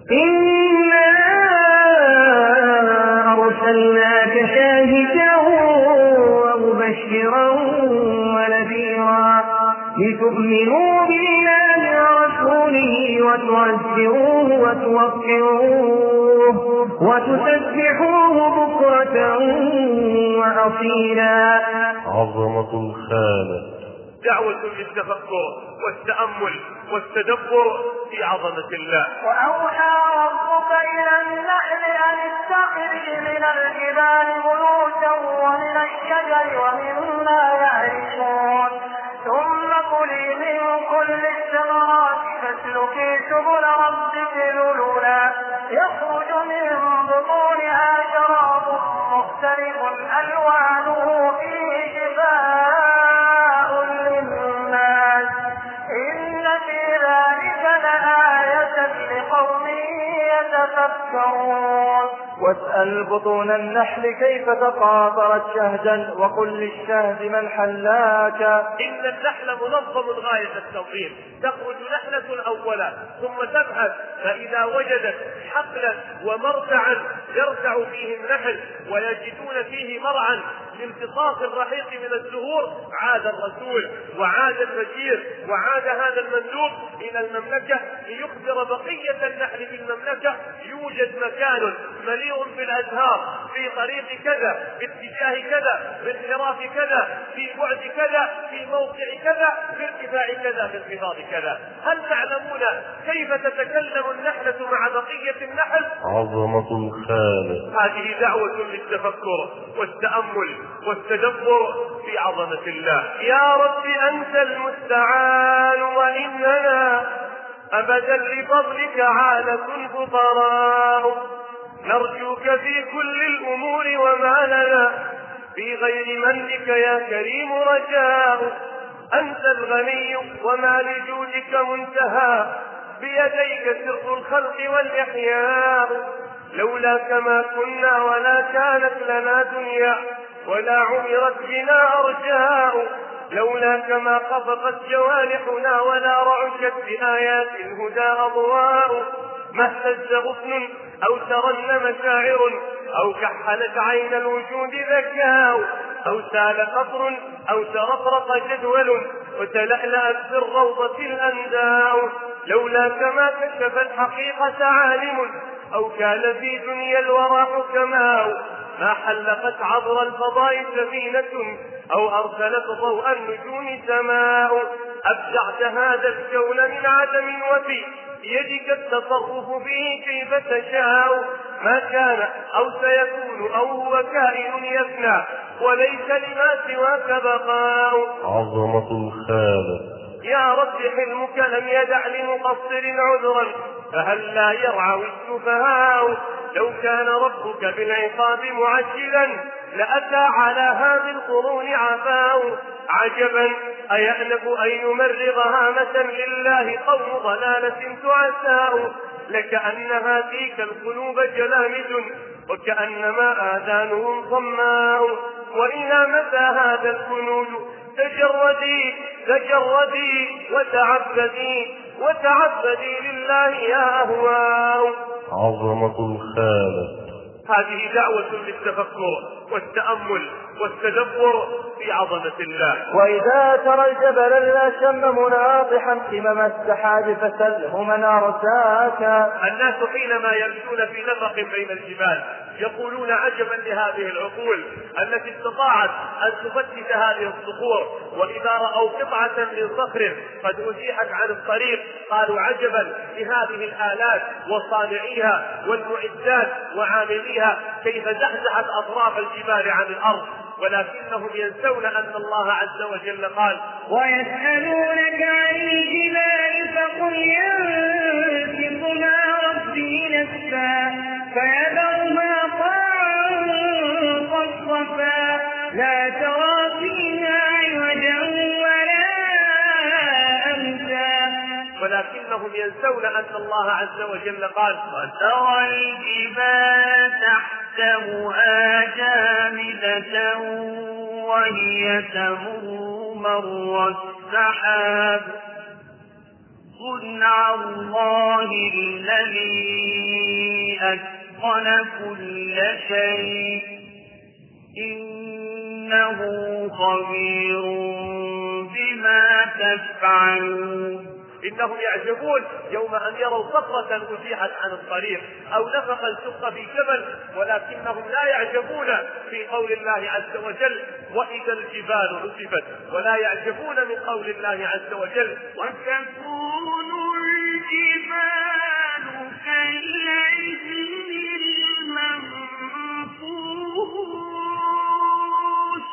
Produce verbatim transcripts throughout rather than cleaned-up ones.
إنا أرسلناك شاهدا ومبشرا ونذيرا لتؤمنوا بالله ورسوله وتعزروه وتوقروه وتسبحوه بكرة وأصيلا. عظمة الخالق. دعوة للتفكر والتأمل والتدبر في عظمة الله. وأوحى ربك إلى النحل أن اتخذي من الجبال بيوتا ومن الشجر ومما يعرشون ثم كلي من كل الثمرات فاسلكي سبل ربك ذللا يخرج من بطونها شراب مختلف ألوانه فيه شفاء للناس إن في ذلك لآية لقوم يتفكرون. واسأل بطون النحل كيف تقاطرت شهدا وقل للشهد من حلاك. إن النحل منظم غاية التنظيم، تخرج نحلة أولا ثم تبحث فإذا وجدت حقلا ومرتعا يرتع فيه النحل ويجدون فيه مرعا لامتصاص الرحيق من الزهور عاد الرسول وعاد البشير وعاد هذا المندوب إلى المملكة ليخبر بقية النحل في المملكة يوجد مكان مليء بالأزهار في طريق كذا باتجاه كذا بانحراف كذا في بعد كذا في موقع كذا في ارتفاع كذا في انخفاض كذا. هل تعلمون كيف تتكلم النحلة مع بقية النحل؟ عظمة الخالق. هذه دعوة للتفكر والتأمل والتدبر في عظمة الله. يا رب أنت المستعان وإننا أبدا لفضلك عالة فقراء نرجوك في كل الأمور وما لنا في غير منك يا كريم رجاء. أنت الغني وما لجودك منتهى بيديك سر الخلق والإحياء لولاك ما كنا ولا كانت لنا دنيا ولا عمرت بنا أرجاء لولاك ما خفقت جوانحنا ولا رعشت بآيات الهدى أضواء ما اهتز غصن أو ترنم شاعر أو كحلت عين الوجود ذكاء أو سال قطر أو ترقرق جدول وتلألأت في الروضة الأنداء لولاك ما كشف الحقيقة عالم أو كان في دنيا الورى حكماء ما حلقت عبر الفضاء سفينة أو أرسلت ضوء النجوم سماء أبدعت هذا الكون من عدم وفي يدك التصرف به كيف تشاء ما كان أو سيكون أو هو كائن يفنى وليس لما سواك بقاء. عظمة الخالق. يا رب حلمك لم يدع لمقصر عذرا فهل لا يرعى السفهاء لو كان ربك بالعقاب معجلا لأتى على هذه القرون عفاء عجبا أيأنف أن يمرغ هامة لله قوم ضلالة تعساء لكأنها تلك القلوب جلامد وكأنما آذانهم صماء وإلى متى هذا الكنوز تجردي تجردي وتعبدي وتعبدي لله يا أهواء. عظمة الخالق. هذه دعوة للتفكر والتأمل والتدبر في عظمة الله. وإذا ترى الجبل الأشم مناطحا قمم السحاب فسله من أرساك. الناس حينما يمشون في نفق بين الجبال يقولون عجبا لهذه العقول التي استطاعت أن تفتت هذه الصخور وإذا رأوا قطعة من صخر قد أزيحت عن الطريق قالوا عجبا لهذه الآلات وصانعيها والمعدات وعامليها كيف زحزحت أطراف الجبال عن الأرض ولكنهم ينسون أن الله عز وجل قال ويسألونك عن الجبال فقل ينسفها ربي نسفا فيذرها قاعا صفصفا لا ترى فيها عوجا ولا أمتا ولكنهم ينسون أن الله عز وجل قال وترى الجبال تحسبها جامدة وهي تمر مر السحاب صنع الله الذي أتقن كل شيء إنه خبير بما تفعلون. إنهم يعجبون يوم أن يروا صخرة أزيحت عن الطريق أو نفخا شق في جبل، ولكنهم لا يعجبون في قول الله عز وجل وإذا الجبال نصفت، ولا يعجبون من قول الله عز وجل وتكون الجبال كالعهن المنفوش.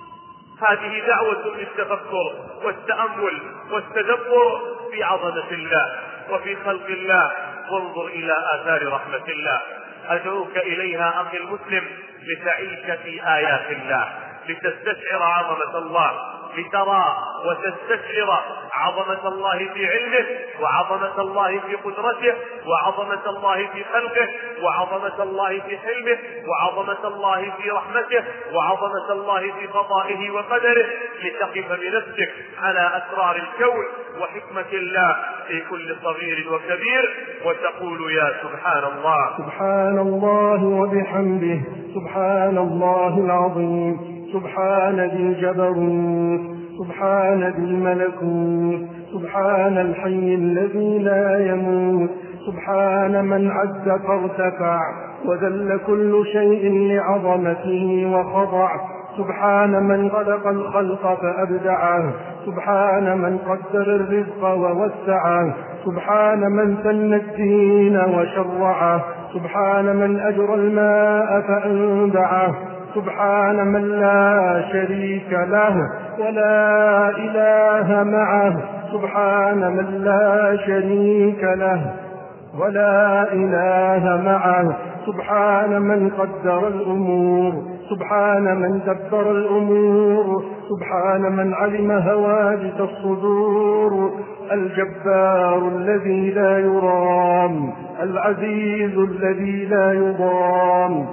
هذه دعوة للتفكر والتأمل والتدبر في عظمة الله وفي خلق الله، وانظر إلى آثار رحمة الله. أدعوك إليها أخي المسلم لتعيش في آيات الله، لتستشعر عظمة الله، لترى وتستشعر عظمة الله في علمه، وعظمة الله في قدرته، وعظمة الله في خلقه، وعظمة الله في حلمه، وعظمة الله في رحمته، وعظمة الله في قضائه وقدره، لتقف بنفسك على أسرار الكون وحكمة الله في كل صغير وكبير، وتقول يا سبحان الله. سبحان الله وبحمده، سبحان الله العظيم، سبحان ذي الجبروت، سبحان ذي الملكوت، سبحان الحي الذي لا يموت، سبحان من عز فارتفع وذل كل شيء لعظمته وخضع، سبحان من خلق الخلق فأبدعه، سبحان من قدر الرزق ووسعه، سبحان من سن الدين وشرعه، سبحان من أجرى الماء فأنبعه، سبحان من لا شريك له ولا إله معه، سبحان من لا شريك له ولا إله معه، سبحان من قدر الأمور، سبحان من دبر الأمور، سبحان من علم هواجس الصدور، الجبار الذي لا يرام، العزيز الذي لا يضام،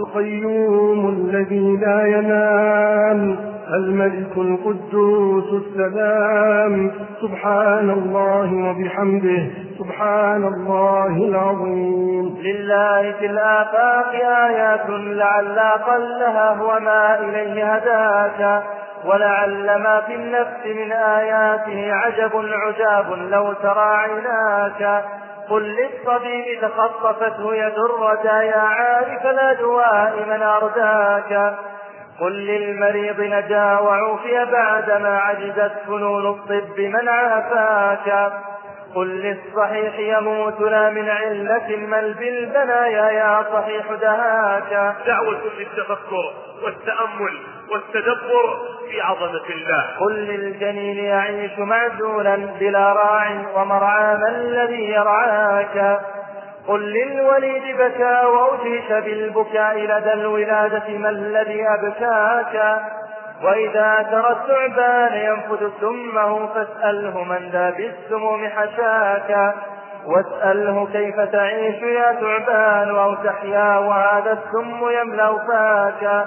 القيوم الذي لا ينام، الملك القدوس السلام، سبحان الله وبحمده، سبحان الله العظيم. لله في الآفاق آيات لعل أقلها هو ما إليه هداك، ولعل ما في النفس من آياته عجب عجاب لو ترى عيناك. قل للطبيب تخطفته يد الردى يا عارف الأدواء من أرداك. قل للمريض نجا وعوفي بعدما عجزت فنون الطب من عافاك. قل للصحيح يموت لا من علة مل بالبنايا يا صحيح دهاك. دعوة للتفكر والتأمل والتدبر في عظمة الله. قل للجنين يعيش معزولا بلا راع ومرعى ما الذي يرعاك. قل للوليد بكى وأجهش بالبكاء لدى الولادة ما الذي أبكاك. وإذا ترى الثعبان ينفذ سمه فاسأله من ذا بالسموم حشاك. واسأله كيف تعيش يا ثعبان أو تحيا وهذا السم يملأ فاك.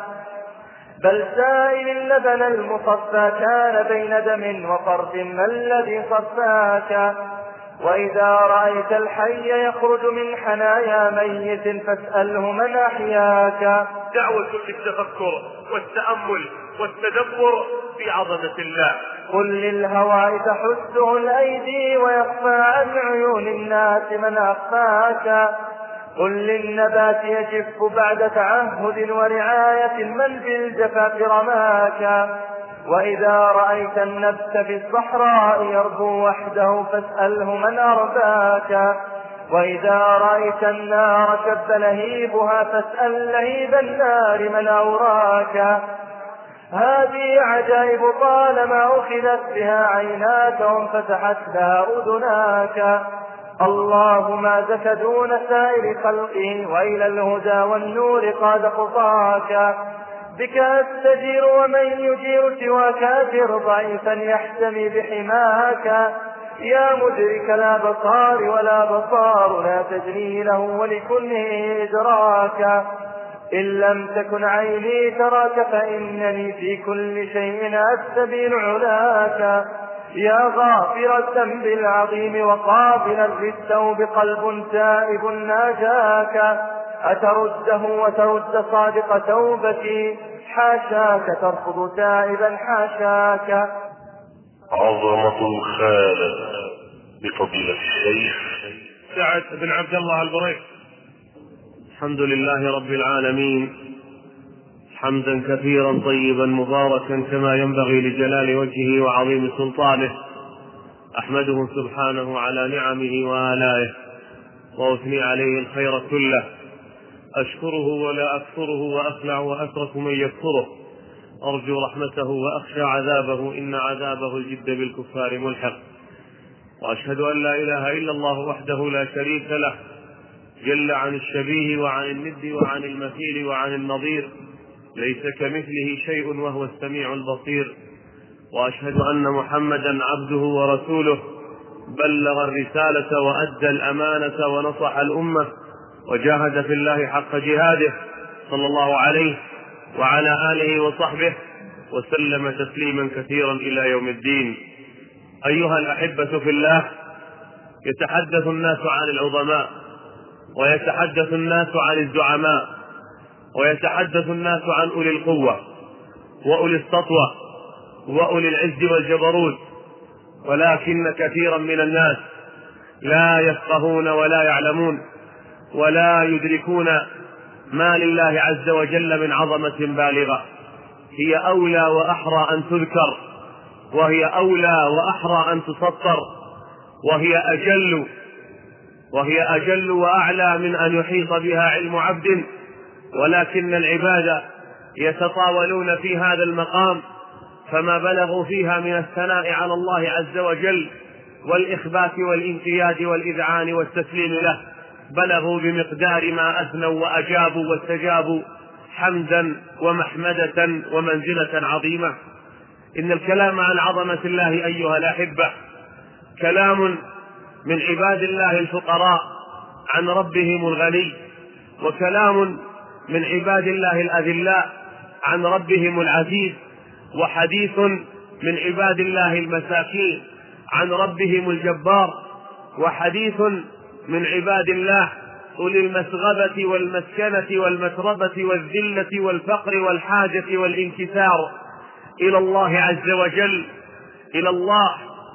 بل سائل اللبن المصفى كان بين دم وفرد ما الذي صفاك. وإذا رأيت الحي يخرج من حنايا ميت فاسأله من أحياك. دعوة للتفكر والتأمل والتدبر في عظمة الله. قل للهواء تحسه الأيدي ويخفى عن عيون الناس من أخفاك. قل للنبات يجف بعد تعهد ورعاية من بالجفاف رماك. وإذا رأيت النبت في الصحراء يربو وحده فاسأله من أرباك. وإذا رأيت النار شب لهيبها فاسأل لهيب النار من أوراك. هذه عجائب طالما أخذت بها عيناك وانفتحت لها أذناك. الله ما زك دون سائر خلقه وإلى الهدى والنور قاد خطاك. بك أستجير ومن يجير سوى كافر ضعيفا يحتمي بحماك. يا مدرك لا بصار ولا بصار لا تجري له ولكله إدراك. إن لم تكن عيني تراك فإنني في كل شيء أستبين علاك. يا غافر الذنب العظيم وقابلا للتوب قلب تائب ناجاك أترده وترد صادق توبتي حاشاك ترفض تائبا حاشاك. عظمة الخالق بفضيلة الشيخ سعد بن عبد الله البريق. الحمد لله رب العالمين حمدا كثيرا طيبا مباركا كما ينبغي لجلال وجهه وعظيم سلطانه. أحمده سبحانه على نعمه وآلائه وأثني عليه الخير كله. أشكره ولا أكفره وأخلع وأترك من يكفره. أرجو رحمته وأخشى عذابه إن عذابه الجد بالكفار ملحق. وأشهد أن لا إله إلا الله وحده لا شريك له جل عن الشبيه وعن الند وعن المثيل وعن النظير ليس كمثله شيء وهو السميع البصير. وأشهد أن محمدا عبده ورسوله بلغ الرسالة وأدى الأمانة ونصح الأمة وجاهد في الله حق جهاده صلى الله عليه وعلى آله وصحبه وسلم تسليما كثيرا إلى يوم الدين. أيها الأحبة في الله، يتحدث الناس عن العظماء ويتحدث الناس عن الزعماء ويتحدث الناس عن أولي القوة وأولي السطوة وأولي العز والجبروت، ولكن كثيرا من الناس لا يفقهون ولا يعلمون ولا يدركون ما لله عز وجل من عظمة بالغة هي أولى وأحرى أن تذكر، وهي أولى وأحرى أن تسطر، وهي أجل وهي أجل وأعلى من أن يحيط بها علم عبد. ولكن العباد يتطاولون في هذا المقام، فما بلغوا فيها من الثناء على الله عز وجل والإخبات والانقياد والإذعان والتسليم له بلغوا بمقدار ما أثنوا وأجابوا واستجابوا حمدا ومحمدة ومنزلة عظيمة. إن الكلام عن عظمة الله أيها الأحبة كلام من عباد الله الفقراء عن ربهم الغني، وكلام من عباد الله الأذلاء عن ربهم العزيز، وحديث من عباد الله المساكين عن ربهم الجبار، وحديث من عباد الله أولي المسغبة والمسكنة والمتربة والذلة والفقر والحاجة والانكسار إلى الله عز وجل، إلى الله.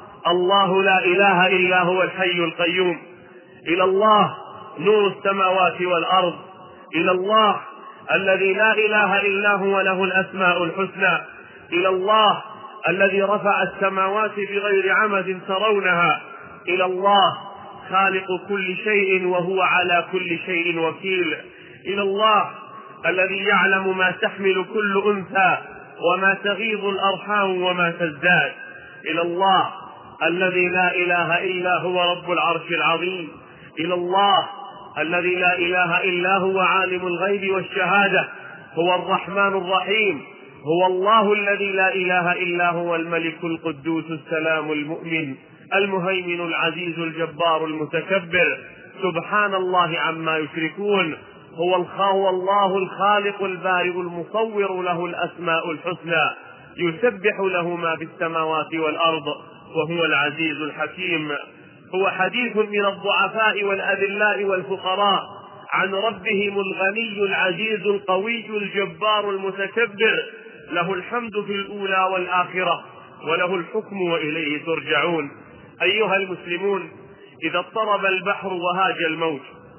الله لا إله إلا هو الحي القيوم، إلى الله نور السماوات والأرض، إلى الله الذي لا إله إلا هو له الأسماء الحسنى، إلى الله الذي رفع السماوات بغير عمد ترونها، إلى الله خالق كل شيء وهو على كل شيء وكيل، إلى الله الذي يعلم ما تحمل كل أنثى وما تغيض الأرحام وما تزداد، إلى الله الذي لا إله إلا هو رب العرش العظيم، إلى الله الذي لا إله إلا هو عالم الغيب والشهادة، هو الرحمن الرحيم، هو الله الذي لا إله إلا هو الملك القدوس السلام المؤمن المهيمن العزيز الجبار المتكبر، سبحان الله عما يشركون. هو هو الله الخالق البارئ المصور له الأسماء الحسنى، يسبح له ما في السماوات والأرض وهو العزيز الحكيم. هو حديث من الضعفاء والأذلاء والفقراء عن ربهم الغني العزيز القوي الجبار المتكبر، له الحمد في الأولى والآخرة وله الحكم وإليه ترجعون. أيها المسلمون، إذا اضطرب البحر وهاج الموج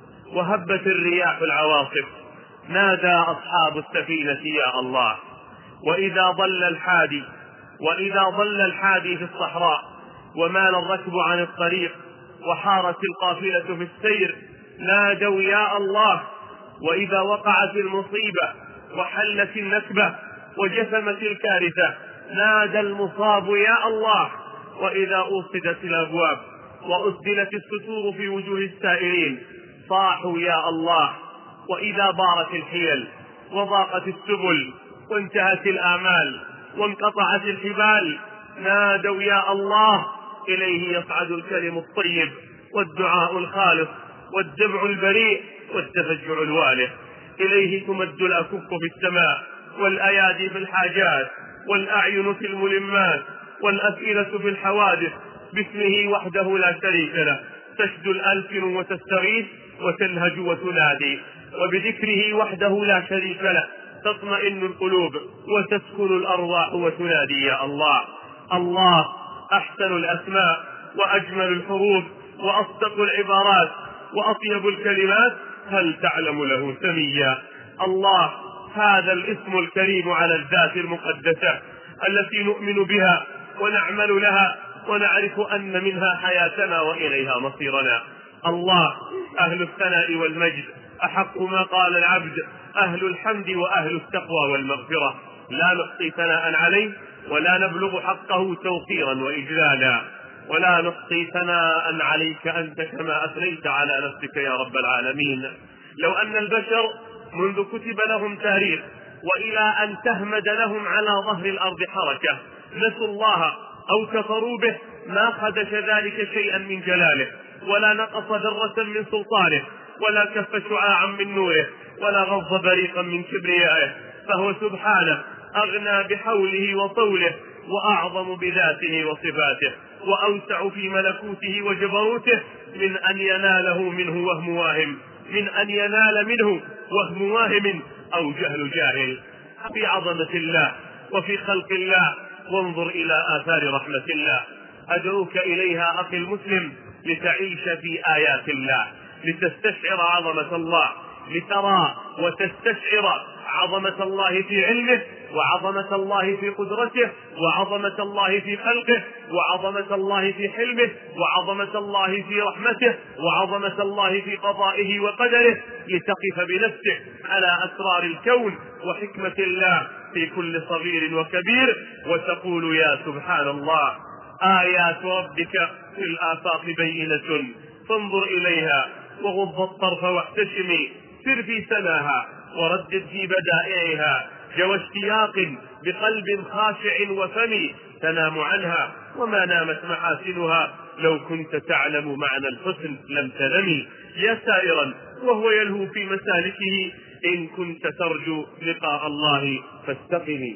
وهبت الرياح العواصف نادى أصحاب السفينة يا الله. وإذا ضل الحادي وإذا ضل الحادي في الصحراء ومال الركب عن الطريق وحارت القافلة في السير نادوا يا الله. وإذا وقعت المصيبة وحلت النكبة وجثمت الكارثة نادى المصاب يا الله. وإذا أوصدت الأبواب وأسدلت الستور في وجوه السائلين صاحوا يا الله. وإذا بارت الحيل وضاقت السبل وانتهت الآمال وانقطعت الحبال نادوا يا الله. إليه يصعد الكلم الطيب والدعاء الخالص والدمع البريء والتفجع الوالح. إليه تمد الأكف في السماء والأيادي في الحاجات والأعين في الملمات والأسئلة في الحوادث باسمه وحده لا شريك له، تشدو الألسن وتستغيث وتنهج وتنادي، وبذكره وحده لا شريك له تطمئن القلوب وتسكن الأرواح وتنادي يا الله. الله أحسن الأسماء وأجمل الحروف وأصدق العبارات وأطيب الكلمات، هل تعلم له سميا؟ الله هذا الاسم الكريم على الذات المقدسة التي نؤمن بها ونعمل لها ونعرف أن منها حياتنا وإليها مصيرنا. الله أهل الثناء والمجد، أحق ما قال العبد، أهل الحمد وأهل التقوى والمغفرة، لا نحصي ثناء عليه ولا نبلغ حقه توقيرا وإجلالا، ولا نحصي ثناء عليك أنت كما أثنيت على نفسك يا رب العالمين. لو أن البشر منذ كتب لهم تاريخ وإلى أن تهمد لهم على ظهر الأرض حركة نسوا الله أو كفروا به ما خدش ذلك شيئا من جلاله، ولا نقص ذرة من سلطانه، ولا كف شعاعا من نوره، ولا غض بريقا من كبريائه، فهو سبحانه أغنى بحوله وطوله، وأعظم بذاته وصفاته، وأوسع في ملكوته وجبروته من أن يناله منه وهم واهم من أن ينال منه وهم واهم أو جهل جاهل. في عظمة الله وفي خلق الله وانظر إلى آثار رحمة الله. أدعوك إليها أخي المسلم لتعيش في آيات الله، لتستشعر عظمة الله، لترى وتستشعر عظمة الله في علمه، وعظمة الله في قدرته، وعظمة الله في خلقه، وعظمة الله في حلمه، وعظمة الله في رحمته، وعظمة الله في قضائه وقدره، لتقف بنفسك على أسرار الكون وحكمة الله في كل صغير وكبير، وتقول يا سبحان الله آيات ربك في الآفاق بينة فانظر إليها وغض الطرف واحتشمي، سر في سناها وردد في بدائعها جو اشتياق بقلب خاشع وفم تنام عنها وما نامت محاسنها، لو كنت تعلم معنى الحسن لم تنمي، يا سائرا وهو يلهو في مسالكه إن كنت ترجو لقاء الله فاستقمي.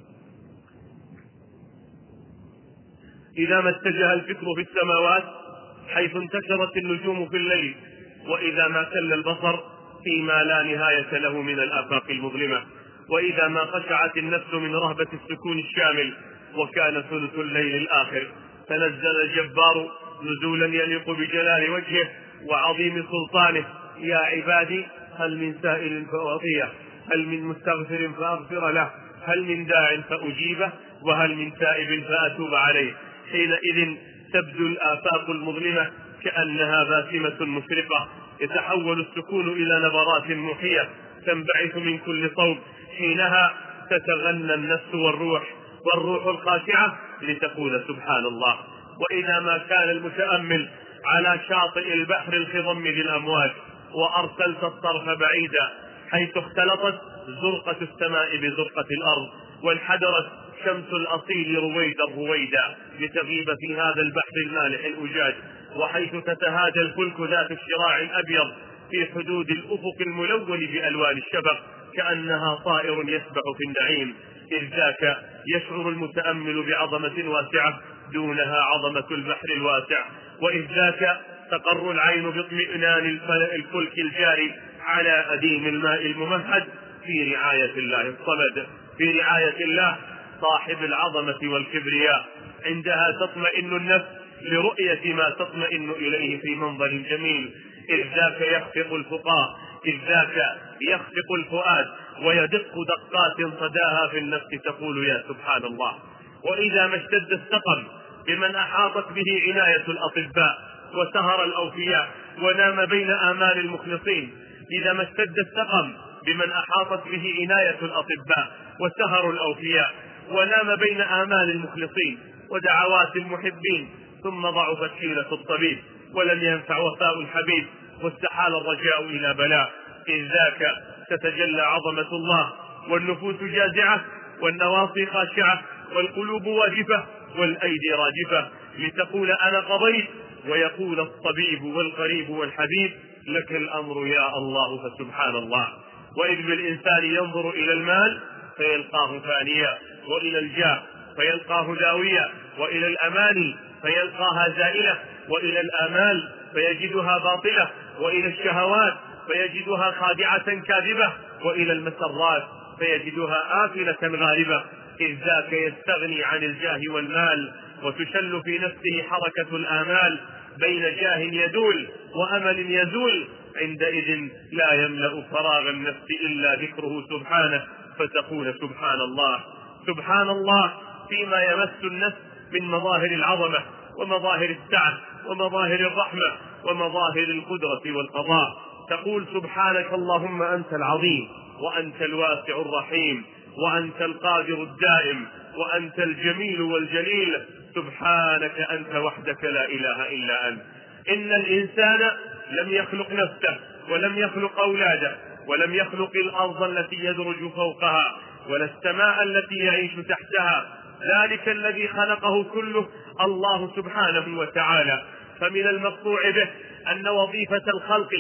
إذا ما اتجه الفكر في السماوات حيث انتشرت النجوم في الليل، وإذا ما كل البصر فيما لا نهاية له من الآفاق المظلمة، وإذا ما خشعت النفس من رهبة السكون الشامل وكان ثلث الليل الآخر، تنزل الجبار نزولا يليق بجلال وجهه وعظيم سلطانه. يا عبادي هل من سائل فأعطيه، هل من مستغفر فأغفر له، هل من داع فأجيبه، وهل من تائب فأتوب عليه. حينئذ تبدو الآفاق المظلمة كأنها باسمة مشرقة، يتحول السكون إلى نبرات موحية تنبعث من كل صوب، حينها تتغنى النفس والروح والروح الخاشعة لتقول سبحان الله. وإذا ما كان المتأمل على شاطئ البحر الخضم ذي الأمواج وأرسلت الطرف بعيدا حيث اختلطت زرقة السماء بزرقة الأرض وانحدرت شمس الأصيل رويدا رويدا لتغيب في هذا البحر المالح الأجاج، وحيث تتهادى الفلك ذات الشراع الأبيض في حدود الأفق الملون بألوان الشبق كأنها طائر يسبح في النعيم، إذ ذاك يشعر المتأمل بعظمة واسعة دونها عظمة البحر الواسع، وإذ ذاك تقر العين باطمئنان الفلك الجاري على أديم الماء الممهد في رعاية الله الصمد، في رعاية الله صاحب العظمة والكبرياء. عندها تطمئن النفس لرؤية ما تطمئن إليه في منظر جميل، إذ ذاك يخفق الفقاء، إذ ذاك يخفق الفؤاد ويدق دقات صداها في النفس تقول يا سبحان الله. وإذا ما اشتد السقم بمن أحاطت به عناية الأطباء وسهر الأوفياء ونام بين آمال المخلصين، إذا ما اشتد السقم بمن أحاطت به عناية الأطباء وسهر الأوفياء ونام بين آمال المخلصين ودعوات المحبين، ثم ضعفت حيلة الطبيب ولم ينفع وفاء الحبيب واستحال الرجاء إلى بلاء، إذ ذاك تتجلى عظمة الله والنفوس جازعة والنواصي خاشعة والقلوب واجفة والأيدي راجفة لتقول أنا قضيت، ويقول الطبيب والقريب والحبيب لك الأمر يا الله فسبحان الله. وإذ بالإنسان ينظر إلى المال فيلقاه فانيا، وإلى الجاه فيلقاه داويا، وإلى الأماني فيلقاها زائلة، وإلى الآمال فيجدها باطلة، وإلى الشهوات فيجدها خادعة كاذبة، وإلى المسرات فيجدها آكلة غالبة. إذ ذاك يستغني عن الجاه والمال، وتشل في نفسه حركة الآمال بين جاه يدول وأمل يزول. عندئذ لا يملأ فراغ النفس إلا ذكره سبحانه، فتقول سبحان الله سبحان الله فيما يمس النفس من مظاهر العظمة ومظاهر السعة ومظاهر الرحمة ومظاهر القدرة والقضاء. تقول سبحانك اللهم أنت العظيم، وأنت الواسع الرحيم، وأنت القادر الدائم، وأنت الجميل والجليل. سبحانك أنت وحدك لا إله إلا أنت. إن الإنسان لم يخلق نفسه، ولم يخلق أولاده، ولم يخلق الأرض التي يدرج فوقها، ولا السماء التي يعيش تحتها. ذلك الذي خلقه كله الله سبحانه وتعالى. فمن المقطوع به أن وظيفة الخلق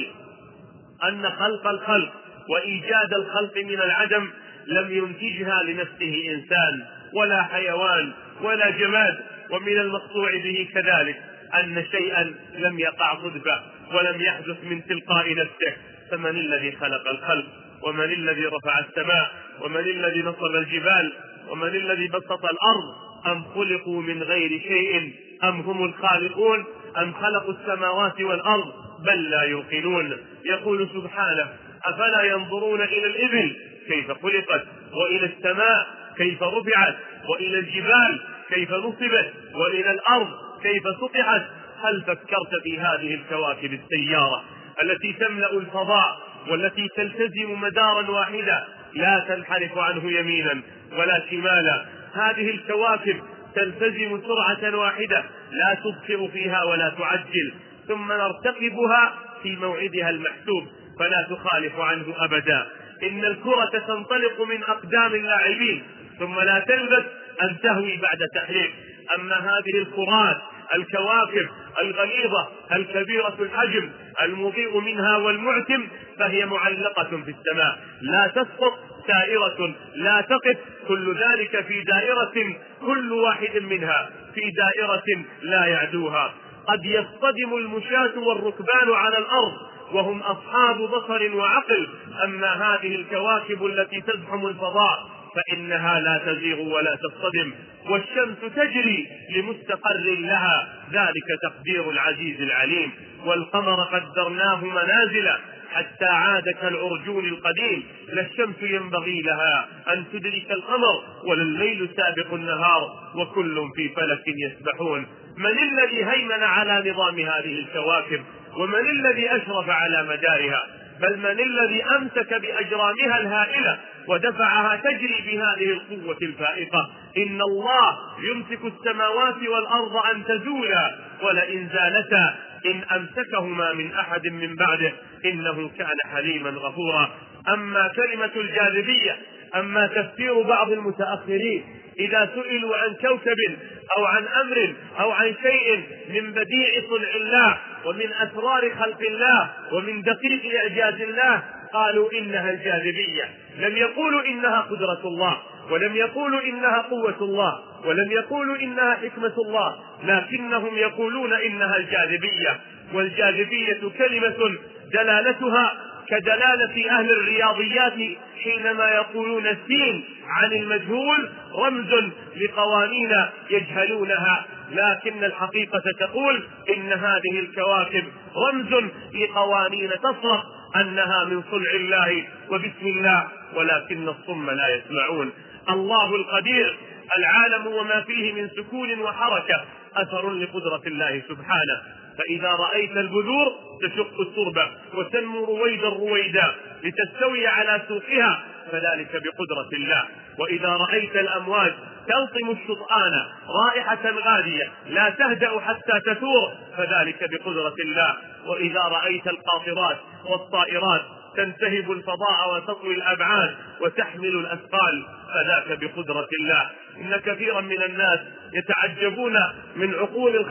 أن خلق الخلق وإيجاد الخلق من العدم لم ينتجها لنفسه إنسان ولا حيوان ولا جماد. ومن المقطوع به كذلك أن شيئا لم يقع صدفة ولم يحدث من تلقاء نفسه. فمن الذي خلق الخلق؟ ومن الذي رفع السماء؟ ومن الذي نصب الجبال؟ ومن الذي بسط الأرض؟ أم خلقوا من غير شيء أم هم الخالقون؟ أم خلقوا السماوات والأرض؟ بل لا يوقنون. يقول سبحانه أفلا ينظرون إلى الإبل كيف خلقت، وإلى السماء كيف رفعت، وإلى الجبال كيف نصبت، وإلى الأرض كيف سطحت. هل فكرت في هذه الكواكب السيارة التي تملأ الفضاء والتي تلتزم مدارا واحدا لا تنحرف عنه يمينا ولا شمالا؟ هذه الكواكب تلتزم سرعة واحدة لا تبطئ فيها ولا تعجل، ثم نرتقبها في موعدها المحسوب فلا تخالف عنه أبدا. إن الكرة تنطلق من أقدام اللاعبين ثم لا تلبث أن تهوي بعد تحريك. أما هذه الكرات الكواكب الغليظة الكبيرة الحجم المضيء منها والمعتم فهي معلقة في السماء لا تسقط، سائرة لا تقف، كل ذلك في دائرة كل واحد منها في دائرة لا يعدوها. قد يصطدم المشاة والركبان على الأرض وهم أصحاب بصر وعقل. أما هذه الكواكب التي تزحم الفضاء فإنها لا تزيغ ولا تصطدم، والشمس تجري لمستقر لها، ذلك تقدير العزيز العليم. والقمر قدرناه منازل حتى عاد كالعرجون القديم. لا الشمس ينبغي لها أن تدرك القمر ولا الليل سابق النهار، وكل في فلك يسبحون. من الذي هيمن على نظام هذه الكواكب؟ ومن الذي أشرف على مدارها؟ بل من الذي أمسك بأجرامها الهائلة ودفعها تجري بهذه القوة الفائقة؟ إن الله يمسك السماوات والأرض أن تزولا ولئن زالتا إن أمسكهما من أحد من بعده إنه كان حليما غفورا. أما كلمة الجاذبية، أما تفسير بعض المتأخرين إذا سئلوا عن كوكب أو عن أمر أو عن شيء من بديع صنع الله ومن أسرار خلق الله ومن دقيق إعجاز الله قالوا إنها الجاذبية. لم يقولوا إنها قدرة الله، ولم يقولوا إنها قوة الله، ولم يقولوا إنها حكمة الله، لكنهم يقولون إنها الجاذبية. والجاذبية كلمة دلالتها كدلالة أهل الرياضيات حينما يقولون السين عن المجهول رمز لقوانين يجهلونها، لكن الحقيقة تقول إن هذه الكواكب رمز لقوانين تصرف أنها من صنع الله وبسم الله، ولكن الصم لا يسمعون. الله القدير، العالم وما فيه من سكون وحركة أثر لقدرة الله سبحانه. فإذا رأيت البذور تشق التربة وتنمو رويدا رويدا لتستوي على سوقها فذلك بقدرة الله. وإذا رأيت الأمواج تلطم الشطآن رائحة غادية لا تهدأ حتى تثور فذلك بقدرة الله. وإذا رأيت القاطرات والطائرات تنتهب الفضاء وتطوي الأبعاد وتحمل الأثقال فذاك بقدرة الله. إن كثيرا من الناس يتعجبون من عقول الخلق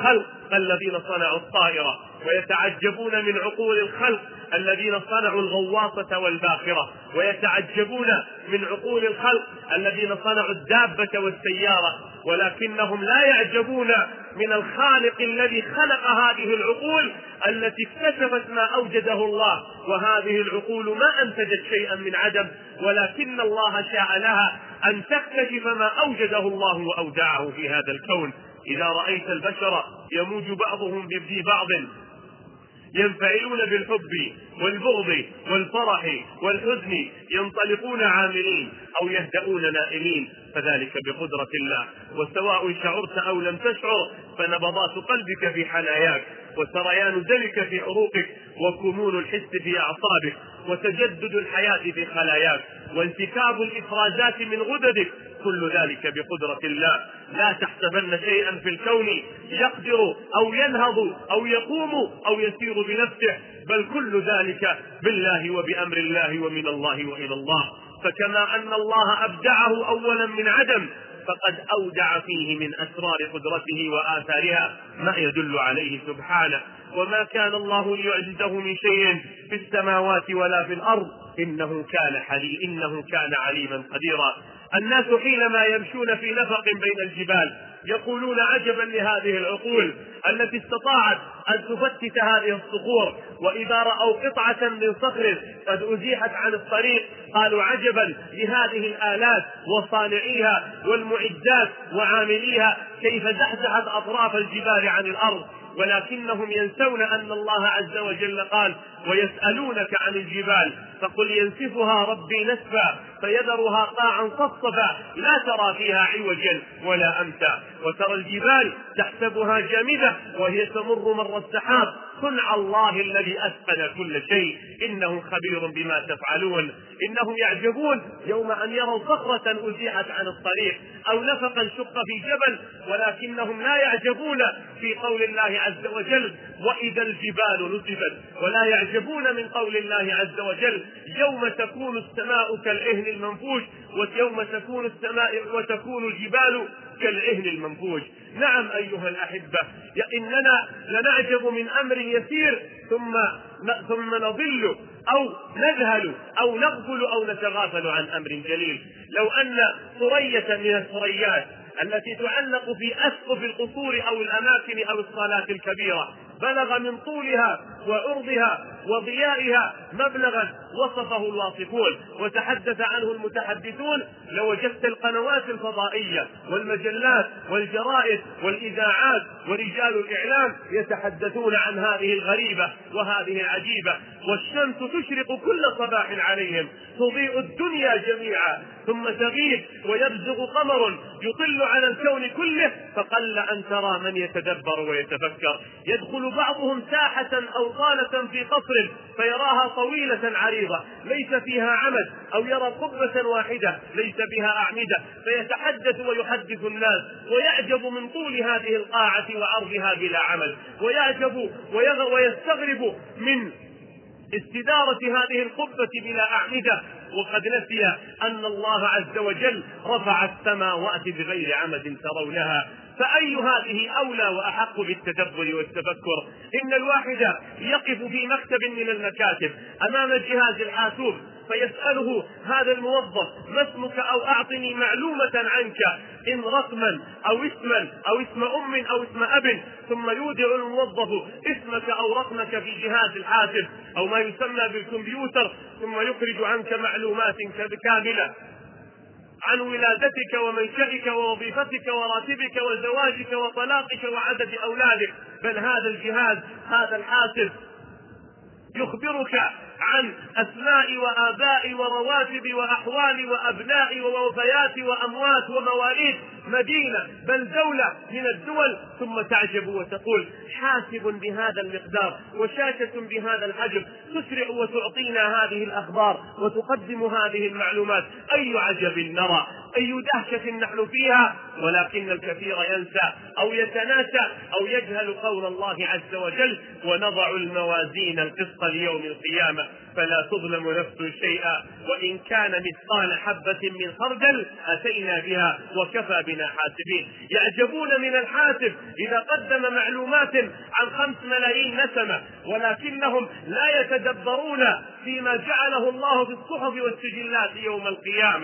الخلق الذين صنعوا الطائرة، ويتعجبون من عقول الخلق الذين صنعوا الغواصة والباخرة، ويتعجبون من عقول الخلق الذين صنعوا الدابة والسيارة، ولكنهم لا يعجبون من الخالق الذي خلق هذه العقول التي اكتشفت ما أوجده الله. وهذه العقول ما أنتجت شيئا من عدم، ولكن الله شاء لها أن تكتشف ما أوجده الله وأودعه في هذا الكون. إذا رأيت البشر يموج بعضهم ببدي بعض، ينفعلون بالحب والبغض والفرح والحزن، ينطلقون عاملين أو يهدؤون نائمين، فذلك بقدرة الله. وسواء شعرت أو لم تشعر، فنبضات قلبك في حناياك، وسريان دمك في عروقك، وكمون الحس في أعصابك، وتجدد الحياة في خلاياك، وانتكاب الإفرازات من غددك، كل ذلك بقدرة الله. لا تحسبن شيئا في الكون يقدر أو ينهض أو يقوم أو يسير بنفسه، بل كل ذلك بالله وبأمر الله ومن الله وإلى الله. فكما أن الله أبدعه أولا من عدم، فقد أودع فيه من أسرار قدرته وآثارها ما يدل عليه سبحانه. وما كان الله ليعجزه من شيء في السماوات ولا في الأرض، إنه كان حليم إنه كان عليما قديرا. الناس حينما يمشون في نفق بين الجبال يقولون عجبا لهذه العقول التي استطاعت أن تفتت هذه الصخور، وإذا رأوا قطعة من صخر قد أزيحت عن الطريق قالوا عجبا لهذه الآلات وصانعيها والمعدات وعامليها كيف زحزحت أطراف الجبال عن الأرض. ولكنهم ينسون أن الله عز وجل قال: ويسألونك عن الجبال فقل ينسفها ربي نسفا فيذرها قاعا صفصفا لا ترى فيها عوجا ولا أمتا. وترى الجبال تحسبها جامدة وهي تمر مر السحاب، صنع الله الذي أتقن كل شيء، إنه خبير بما تفعلون. إنهم يعجبون يوم أن يروا صخرة أزيحت عن الطريق أو نفقا شق في جبل، ولكنهم لا يعجبون في قول الله عز وجل: وإذا الجبال نسفت، ولا يعجبون من قول الله عز وجل: يوم تكون السماء كالعهن المنفوش، ويوم تكون السماء وتكون الجبال كالعهن المنفوش. نعم أيها الأحبة، إننا لنعجب من أمر يسير ثم ثم نضل أو نذهل أو نغفل أو نتغافل عن أمر جليل. لو أن ثرية من الثريات التي تعلق في أسقف القصور أو الأماكن أو الصالات الكبيرة بلغ من طولها وعرضها وضيائها مبلغا وصفه الواصفون وتحدث عنه المتحدثون، لوجدت القنوات الفضائية والمجلات والجرائد والإذاعات ورجال الإعلام يتحدثون عن هذه الغريبة وهذه العجيبة. والشمس تشرق كل صباح عليهم، تضيء الدنيا جميعا، ثم تغيب ويبزغ قمر يطل على الكون كله، فقل أن ترى من يتدبر ويتفكر. يدخل بعضهم ساحة أو صالة في قصر فيراها طويلة عريضة ليس فيها عمد، أو يرى قبة واحدة ليس بها أعمدة، فيتحدث ويحدث الناس ويعجب من طول هذه القاعة وعرضها بلا عمد، ويعجب ويستغرب من استدارة هذه القبة بلا أعمدة، وقد نسي أن الله عز وجل رفع السماوات بغير عمد ترونها. فأي هذه أولى وأحق بالتدبر والتفكر؟ إن الواحد يقف في مكتب من المكاتب أمام جهاز الحاسوب فيسأله هذا الموظف: ما اسمك؟ أو أعطني معلومة عنك، إن رقما أو اسما أو اسم أم أو اسم أب، ثم يودع الموظف اسمك أو رقمك في جهاز الحاسب أو ما يسمى بالكمبيوتر، ثم يخرج عنك معلومات كاملة عن ولادتك ومنشأك ووظيفتك وراتبك وزواجك وطلاقك وعدد أولادك. بل هذا الجهاز هذا الحاسب يخبرك عن أسماء وآباء ورواتب وأحوال وأبناء ووفيات وأموات ومواليد مدينة بل دولة من الدول، ثم تعجب وتقول: حاسب بهذا المقدار وشاشة بهذا الحجم تسرع وتعطينا هذه الأخبار وتقدم هذه المعلومات. أي عجب نرى، أي دهشة نحن فيها. ولكن الكثير ينسى أو يتناسى أو يجهل قول الله عز وجل: ونضع الموازين القسط ليوم القيامة فلا تظلم نفس شيئا، وإن كان مثقال حبة من خردل أتينا بها وكفى بنا حاسبين. يعجبون من الحاسب إذا قدم معلومات عن خمس ملايين نسمة، ولكنهم لا يتدبرون فيما جعله الله في الصحف والسجلات يوم القيامة.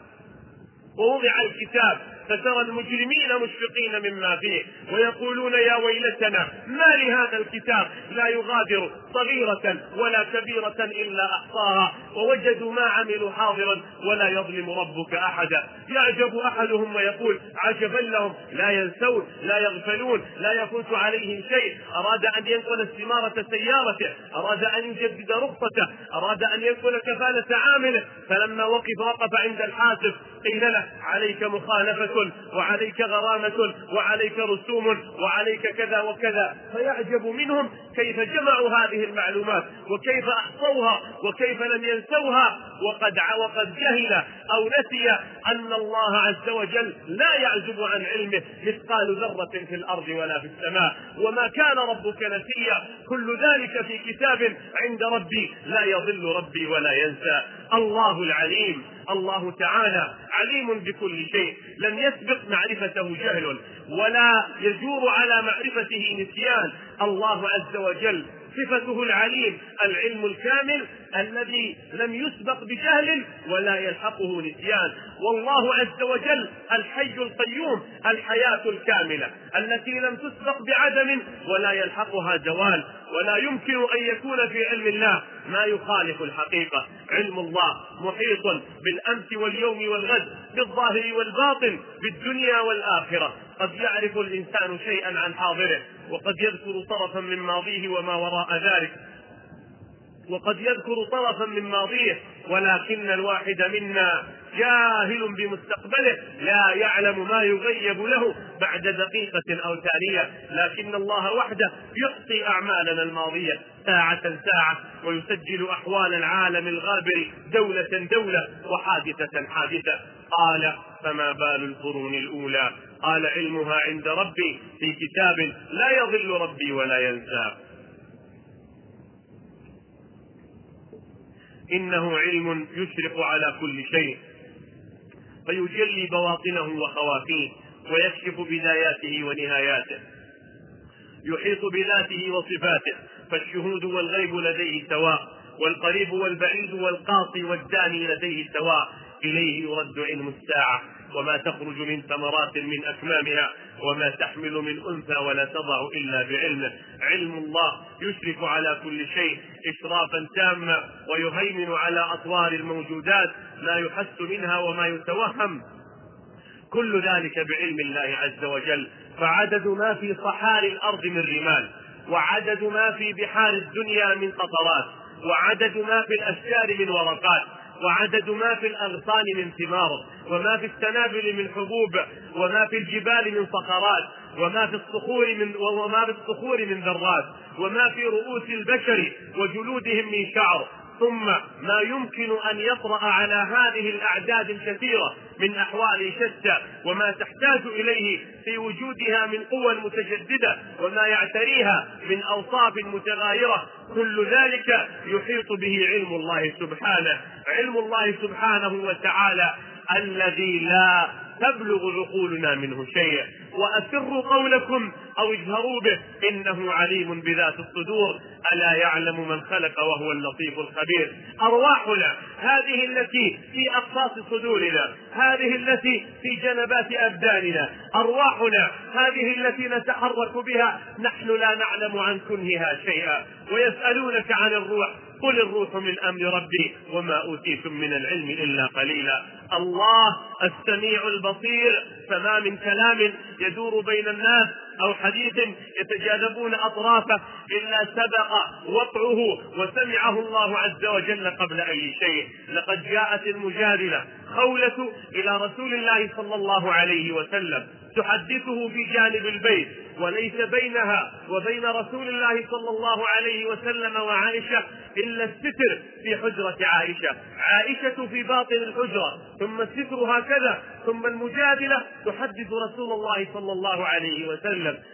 ووضع الكتاب فترى المجرمين مشفقين مما فيه ويقولون يا ويلتنا ما لهذا الكتاب لا يغادر صغيرة ولا كبيرة إلا أحصاها ووجدوا ما عملوا حاضرا ولا يظلم ربك أحدا. يعجب أحدهم ويقول عجبا لهم لا ينسون لا يغفلون لا يفوت عليهم شيء. أراد أن ينقل استمارة سيارته، أراد أن يجدد رخصته، أراد أن ينقل كفالة عامله، فلما وقف وقف عند الحاسب قيل له عليك مخالفة وعليك غرامة وعليك رسوم وعليك كذا وكذا. فيعجب منهم كيف جمعوا هذه المعلومات وكيف أحصوها وكيف لم ينسوها، وقد وقد جهل أو نسي أن الله عز وجل لا يعزب عن علمه مثقال ذرة في الأرض ولا في السماء، وما كان ربك نسيا، كل ذلك في كتاب عند ربي لا يضل ربي ولا ينسى. الله العليم، الله تعالى عليم بكل شيء، لم يسبق معرفته جهل ولا يجور على معرفته نسيان. الله عز وجل صفته العليم، العلم الكامل الذي لم يسبق بجهل ولا يلحقه نسيان. والله عز وجل الحي القيوم، الحياة الكاملة التي لم تسبق بعدم ولا يلحقها زوال، ولا يمكن أن يكون في علم الله ما يخالف الحقيقة. علم الله محيط بالأمس واليوم والغد، بالظاهر والباطن، بالدنيا والآخرة. قد يعرف الإنسان شيئا عن حاضره، وقد يذكر طرفا من ماضيه وما وراء ذلك، وقد يذكر طرفا من ماضيه، ولكن الواحد منا جاهل بمستقبله لا يعلم ما يغيب له بعد دقيقة أو ثانية. لكن الله وحده يحصي أعمالنا الماضية ساعة ساعة، ويسجل أحوال العالم الغابر دولة دولة وحادثة حادثة. قال فما بال القرون الأولى؟ قال علمها عند ربي في كتاب لا يضل ربي ولا ينسى. إنه علم يشرق على كل شيء فيجلي بواطنه وخوافيه، ويكشف بداياته ونهاياته، يحيط بذاته وصفاته، فالشهود والغيب لديه سواء، والقريب والبعيد والقاصي والداني لديه سواء. إليه يرد علم الساعة وما تخرج من ثمرات من أكمامها وما تحمل من أنثى ولا تضع إلا بعلمه. علم الله يشرف على كل شيء إشرافا تاما، ويهيمن على أطوار الموجودات ما يحس منها وما يتوهم، كل ذلك بعلم الله عز وجل. فعدد ما في صحاري الأرض من رمال، وعدد ما في بحار الدنيا من قطرات، وعدد ما في الأشجار من ورقات، وعدد ما في الأغصان من ثمار، وما في السنابل من حبوب، وما في الجبال من صخرات، وما في الصخور من وما في الصخور من ذرات، وما في رؤوس البشر وجلودهم من شعر، ثم ما يمكن أن يطرأ على هذه الأعداد الكثيرة من أحوال شتى، وما تحتاج إليه في وجودها من قوى متجددة، وما يعتريها من أوصاف متغايرة، كل ذلك يحيط به علم الله سبحانه. علم الله سبحانه وتعالى الذي لا تبلغ عقولنا منه شيء. وأسروا قولكم أو اجهروا به إنه عليم بذات الصدور، ألا يعلم من خلق وهو اللطيف الخبير. أرواحنا هذه التي في أقفاص صدورنا، هذه التي في جنبات أبداننا، أرواحنا هذه التي نتحرك بها، نحن لا نعلم عن كنهها شيئا. ويسألونك عن الروح قل الروح من أمر ربي وما أوتيتم من العلم إلا قليلا. الله السميع البصير، فما من كلام يدور بين الناس أو حديث يتجاذبون أطرافه إلا سبق وقعه وسمعه الله عز وجل قبل أي شيء. لقد جاءت المجادلة خولة إلى رسول الله صلى الله عليه وسلم تحدثه في جانب البيت، وليس بينها وبين رسول الله صلى الله عليه وسلم وعائشة إلا الستر في حجرة عائشة، عائشة في باطن الحجرة، ثم الستر هكذا، ثم المجادلة تحدث رسول الله صلى الله عليه وسلم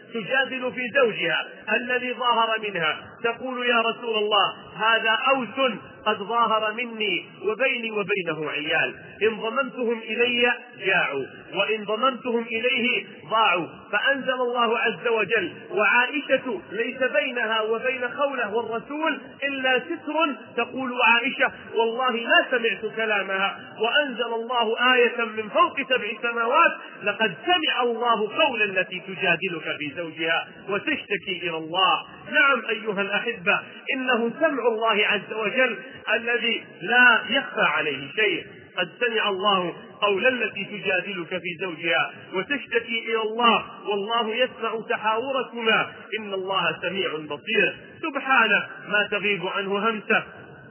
تجادل في زوجها الذي ظاهر منها، تقول يا رسول الله هذا أوس قد ظاهر مني وبيني وبينه عيال، إن ضممتهم إلي جاعوا وإن ضممتهم إليه ضاعوا. فأنزل الله عز وجل وعائشة ليس بينها وبين خولة والرسول إلا ستر، تقول عائشة والله ما سمعت كلامها. وأنزل الله آية من فوق سبع سماوات لقد سمع الله قول التي تجادلك في زوجها وتشتكي إلى الله. نعم أيها الأحبة، إنه سمع الله عز وجل الذي لا يخفى عليه شيء. قد سمع الله قول التي تجادلك في زوجها وتشتكي إلى الله والله يسمع تحاوركما إن الله سميع بصير. سبحانه ما تغيب عنه همسة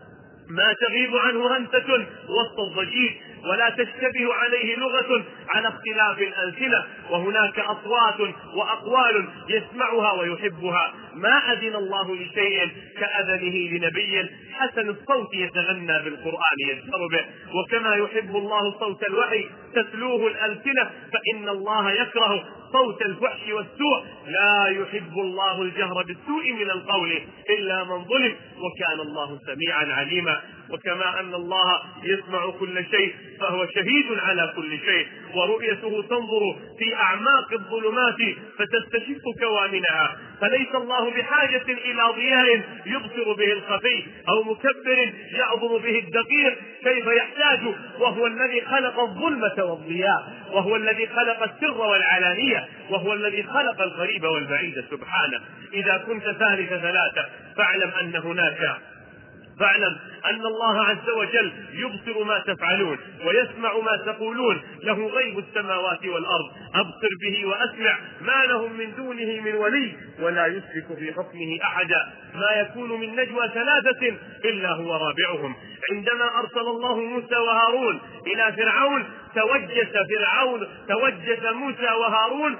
ما تغيب عنه همسة وسط الضجيج، ولا تشتبه عليه لغة على اختلاف الألسنة، وهناك أصوات وأقوال يسمعها ويحبها. ما أذن الله لشيء كأذنه لنبي حسن الصوت يتغنى بالقرآن يجهر به، وكما يحب الله صوت الوحي تتلوه الألسنة فإن الله يكره صوت الفحش والسوء. لا يحب الله الجهر بالسوء من القول إلا من ظلم، وكان الله سميعا عليما. وكما أن الله يسمع كل شيء فهو شهيد على كل شيء، ورؤيته تنظر في أعماق الظلمات فتستشف كوامنها، فليس الله بحاجة إلى ضياء يبصر به الخفي أو مكبر يعظم به الدقيق. كيف يحتاج وهو الذي خلق الظلمة والضياء، وهو الذي خلق السر والعلانية، وهو الذي خلق القريب والبعيد سبحانه. إذا كنت ثالث ثلاثة فاعلم أن هناك فاعلم أن الله عز وجل يبصر ما تفعلون ويسمع ما تقولون، له غيب السماوات والأرض، أبصر به وأسمع، ما لهم من دونه من ولي ولا يشرك في حكمه أحدا. ما يكون من نجوى ثلاثة إلا هو رابعهم. عندما أرسل الله موسى وهارون إلى فرعون توجس فرعون توجس موسى وهارون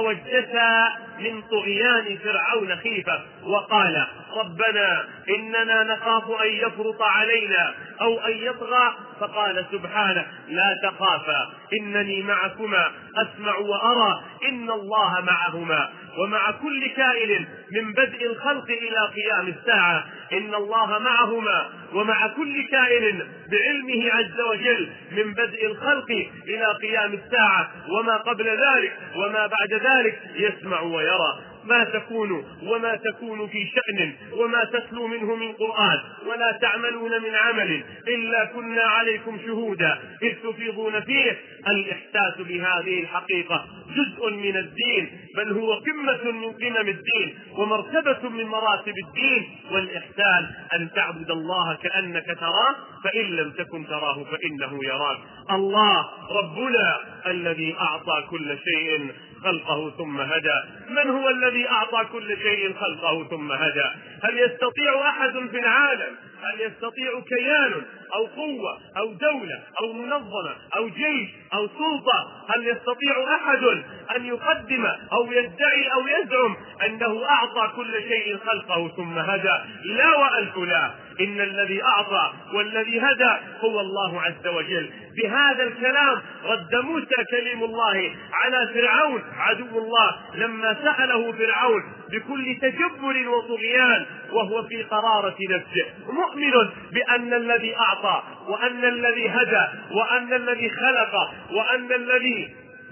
توجسا من طغيان فرعون خيفة، وقال ربنا إننا نخاف أن يفرط علينا أو أن يطغى. فقال سبحانه لا تخافا إنني معكما أسمع وأرى إن الله معهما. ومع كل كائن من بدء الخلق إلى قيام الساعة إن الله معهما، ومع كل كائن بعلمه عز وجل من بدء الخلق إلى قيام الساعة وما قبل ذلك وما بعد ذلك يسمع ويرى. ما تكون وما تكون في شأن وما تتلو منه من قرآن ولا تعملون من عمل إلا كنا عليكم شهودا إذ تفيضون فيه. الإحساس بهذه الحقيقة جزء من الدين، بل هو قمة من قمم الدين ومرتبة من مراتب الدين. والإحسان أن تعبد الله كأنك تراه فإن لم تكن تراه فإنه يراك. الله ربنا الذي أعطى كل شيء خلقه ثم هدى. من هو الذي أعطى كل شيء خلقه ثم هدى؟ هل يستطيع أحد في العالم، هل يستطيع كيان أو قوة أو دولة أو منظمة أو جيش أو سلطة، هل يستطيع أحد أن يقدم أو يدعي أو يزعم أنه أعطى كل شيء خلقه ثم هدى؟ لا وألف لا. إن الذي أعطى والذي هدى هو الله عز وجل. بهذا الكلام رد موسى كليم الله على فرعون عدو الله لما سأله فرعون بكل تجبر وطغيان وهو في قرارة نفسه مؤمن بأن الذي أعطى وأن الذي هدى وأن الذي خلق وأن الذي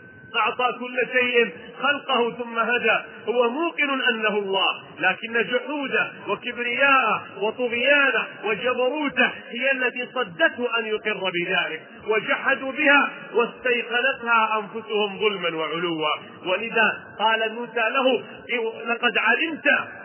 أعطى كل شيء خلقه ثم هدى هو موقن أنه الله، لكن جحوده وكبرياءه وطغيانه وجبروته هي التي صدته أن يقر بذلك، وجحدوا بها واستيقنتها أنفسهم ظلما وعلوا. ولذا قال موسى له لقد علمت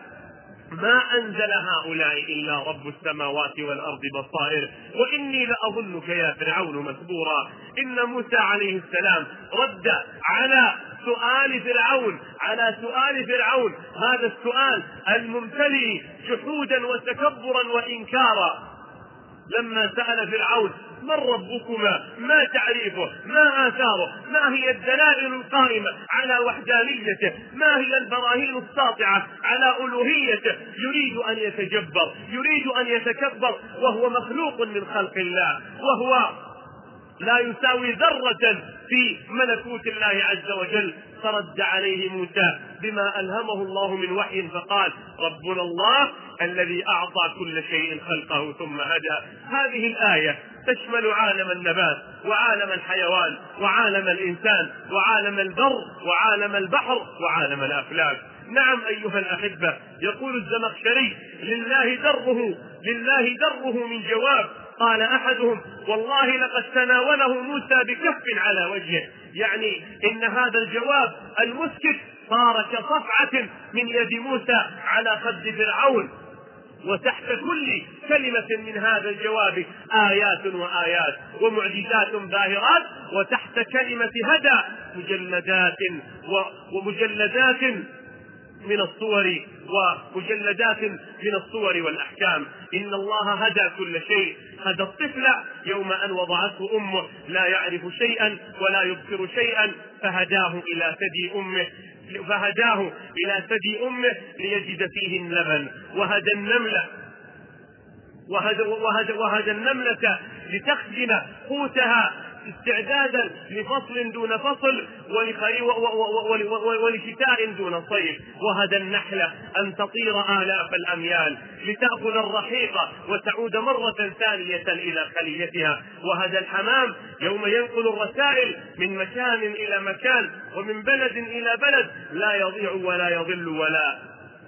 ما أنزل هؤلاء إلا رب السماوات والأرض بصائر وإني لأظنك يا فرعون مثبورا. إن موسى عليه السلام رد على سؤال فرعون على سؤال فرعون هذا السؤال الممتلئ جحودا وتكبرا وإنكارا. لما سأل فرعون من ربكما، ما تعريفه، ما آثاره، ما هي الدلائل القائمة على وحدانيته، ما هي البراهين الساطعة على ألوهيته، يريد أن يتجبر، يريد أن يتكبر وهو مخلوق من خلق الله، وهو لا يساوي ذرة في ملكوت الله عز وجل. فرد عليه موسى بما ألهمه الله من وحي فقال: ربنا الله الذي أعطى كل شيء خلقه ثم هدى. هذه الآية تشمل عالم النبات وعالم الحيوان وعالم الإنسان وعالم البر وعالم البحر وعالم الأفلاك. نعم أيها الأحبة، يقول الزمخشري: لله دره لله دره من جواب. قال أحدهم: والله لقد تناوله موسى بكف على وجهه، يعني إن هذا الجواب المسكت صار كصفعة من يد موسى على خد فرعون. وتحت كل كلمة من هذا الجواب آيات وآيات ومعجزات باهرات، وتحت كلمة هدى مجلدات ومجلدات من الصور ومجلدات من الصور والأحكام. إن الله هدى كل شيء. هدى الطفل يوم أن وضعته أمه لا يعرف شيئا ولا يبصر شيئا، فهداه إلى ثدي أمه فهداه إلى ثدي أمه ليجد فيه اللبن. وهدى النملة وهدى, وهدى, وهدى النملة لتخزن قوتها استعدادا لفصل دون فصل ولشتاء دون صيف. وهدى النحلة أن تطير آلاف الأميال لتأخذ الرحيق وتعود مرة ثانية إلى خليتها. وهدى الحمام يوم ينقل الرسائل من مكان إلى مكان ومن بلد إلى بلد لا يضيع ولا يضل ولا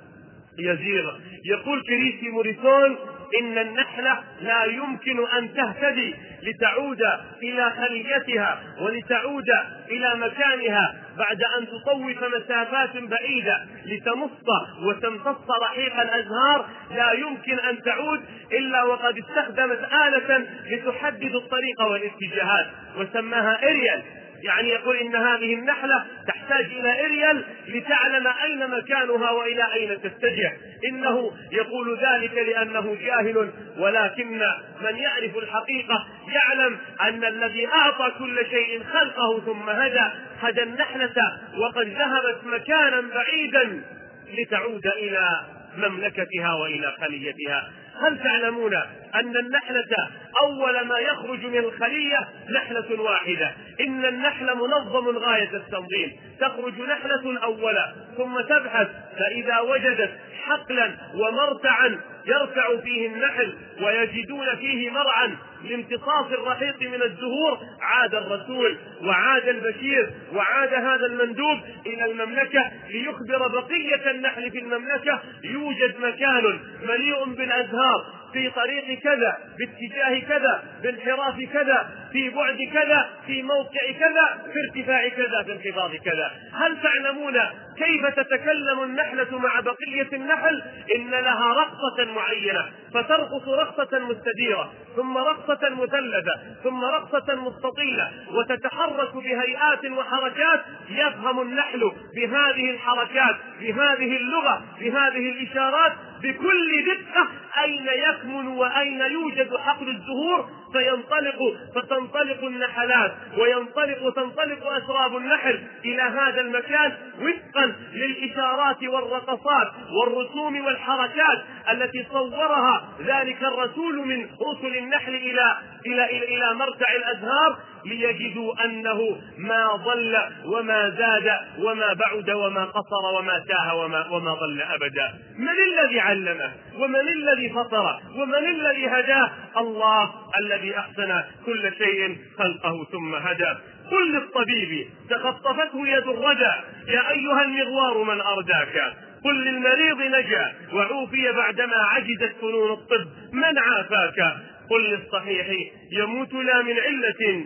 يزيغ. يقول كريسي موريسون: إن النحلة لا يمكن أن تهتدي لتعود إلى خليتها ولتعود إلى مكانها بعد أن تطوف مسافات بعيدة لتمص وتمتص رحيق الأزهار. لا يمكن أن تعود إلا وقد استخدمت آلة لتحدد الطريق والاتجاهات وسماها إريال. يعني يقول إن هذه النحلة تحتاج إلى إريال لتعلم أين مكانها وإلى أين تتجه. إنه يقول ذلك لأنه جاهل، ولكن من يعرف الحقيقة يعلم أن الذي أعطى كل شيء خلقه ثم هدى هدى النحلة وقد ذهبت مكانا بعيدا لتعود إلى مملكتها وإلى خليتها. هل تعلمون أن النحلة أول ما يخرج من الخلية نحلة واحدة؟ إن النحل منظم غاية التنظيم. تخرج نحلة أولا ثم تبحث، فإذا وجدت حقلا ومرتعا يرتع فيه النحل ويجدون فيه مرعا لامتصاص الرحيق من الزهور، عاد الرسول وعاد البشير وعاد هذا المندوب إلى المملكة ليخبر بقية النحل في المملكة: يوجد مكان مليء بالأزهار في طريق كذا، باتجاه كذا، بانحراف كذا، في بعد كذا، في موقع كذا، في ارتفاع كذا، في انخفاض كذا. هل تعلمون كيف تتكلم النحلة مع بقية النحل؟ إن لها رقصة معينة، فترقص رقصة مستديرة ثم رقصة مثلثة ثم رقصة مستطيلة، وتتحرك بهيئات وحركات يفهم النحل بهذه الحركات بهذه اللغة بهذه الإشارات بكل دقة أين يكمن وأين يوجد حقل الزهور، فينطلق فتنطلق النحلات وينطلق وتنطلق أسراب النحل إلى هذا المكان وفقا للإشارات والرقصات والرسوم والحركات التي صورها ذلك الرسول من رسل النحل إلى إلى إلى, إلى مرتع الأزهار، ليجدوا أنه ما ضل وما زاد وما بعد وما قصر وما تاه وما, وما ضل أبدا. من الذي علمه ومن الذي فطره ومن الذي هداه؟ الله الذي أحسن كل شيء خلقه ثم هدى. قل للطبيب تخطفته يد الردى: يا أيها المغوار من أرداك. قل للمريض نجا وعوفي بعدما عجزت فنون الطب من عافاك. قل للصحيح يموت لا من علة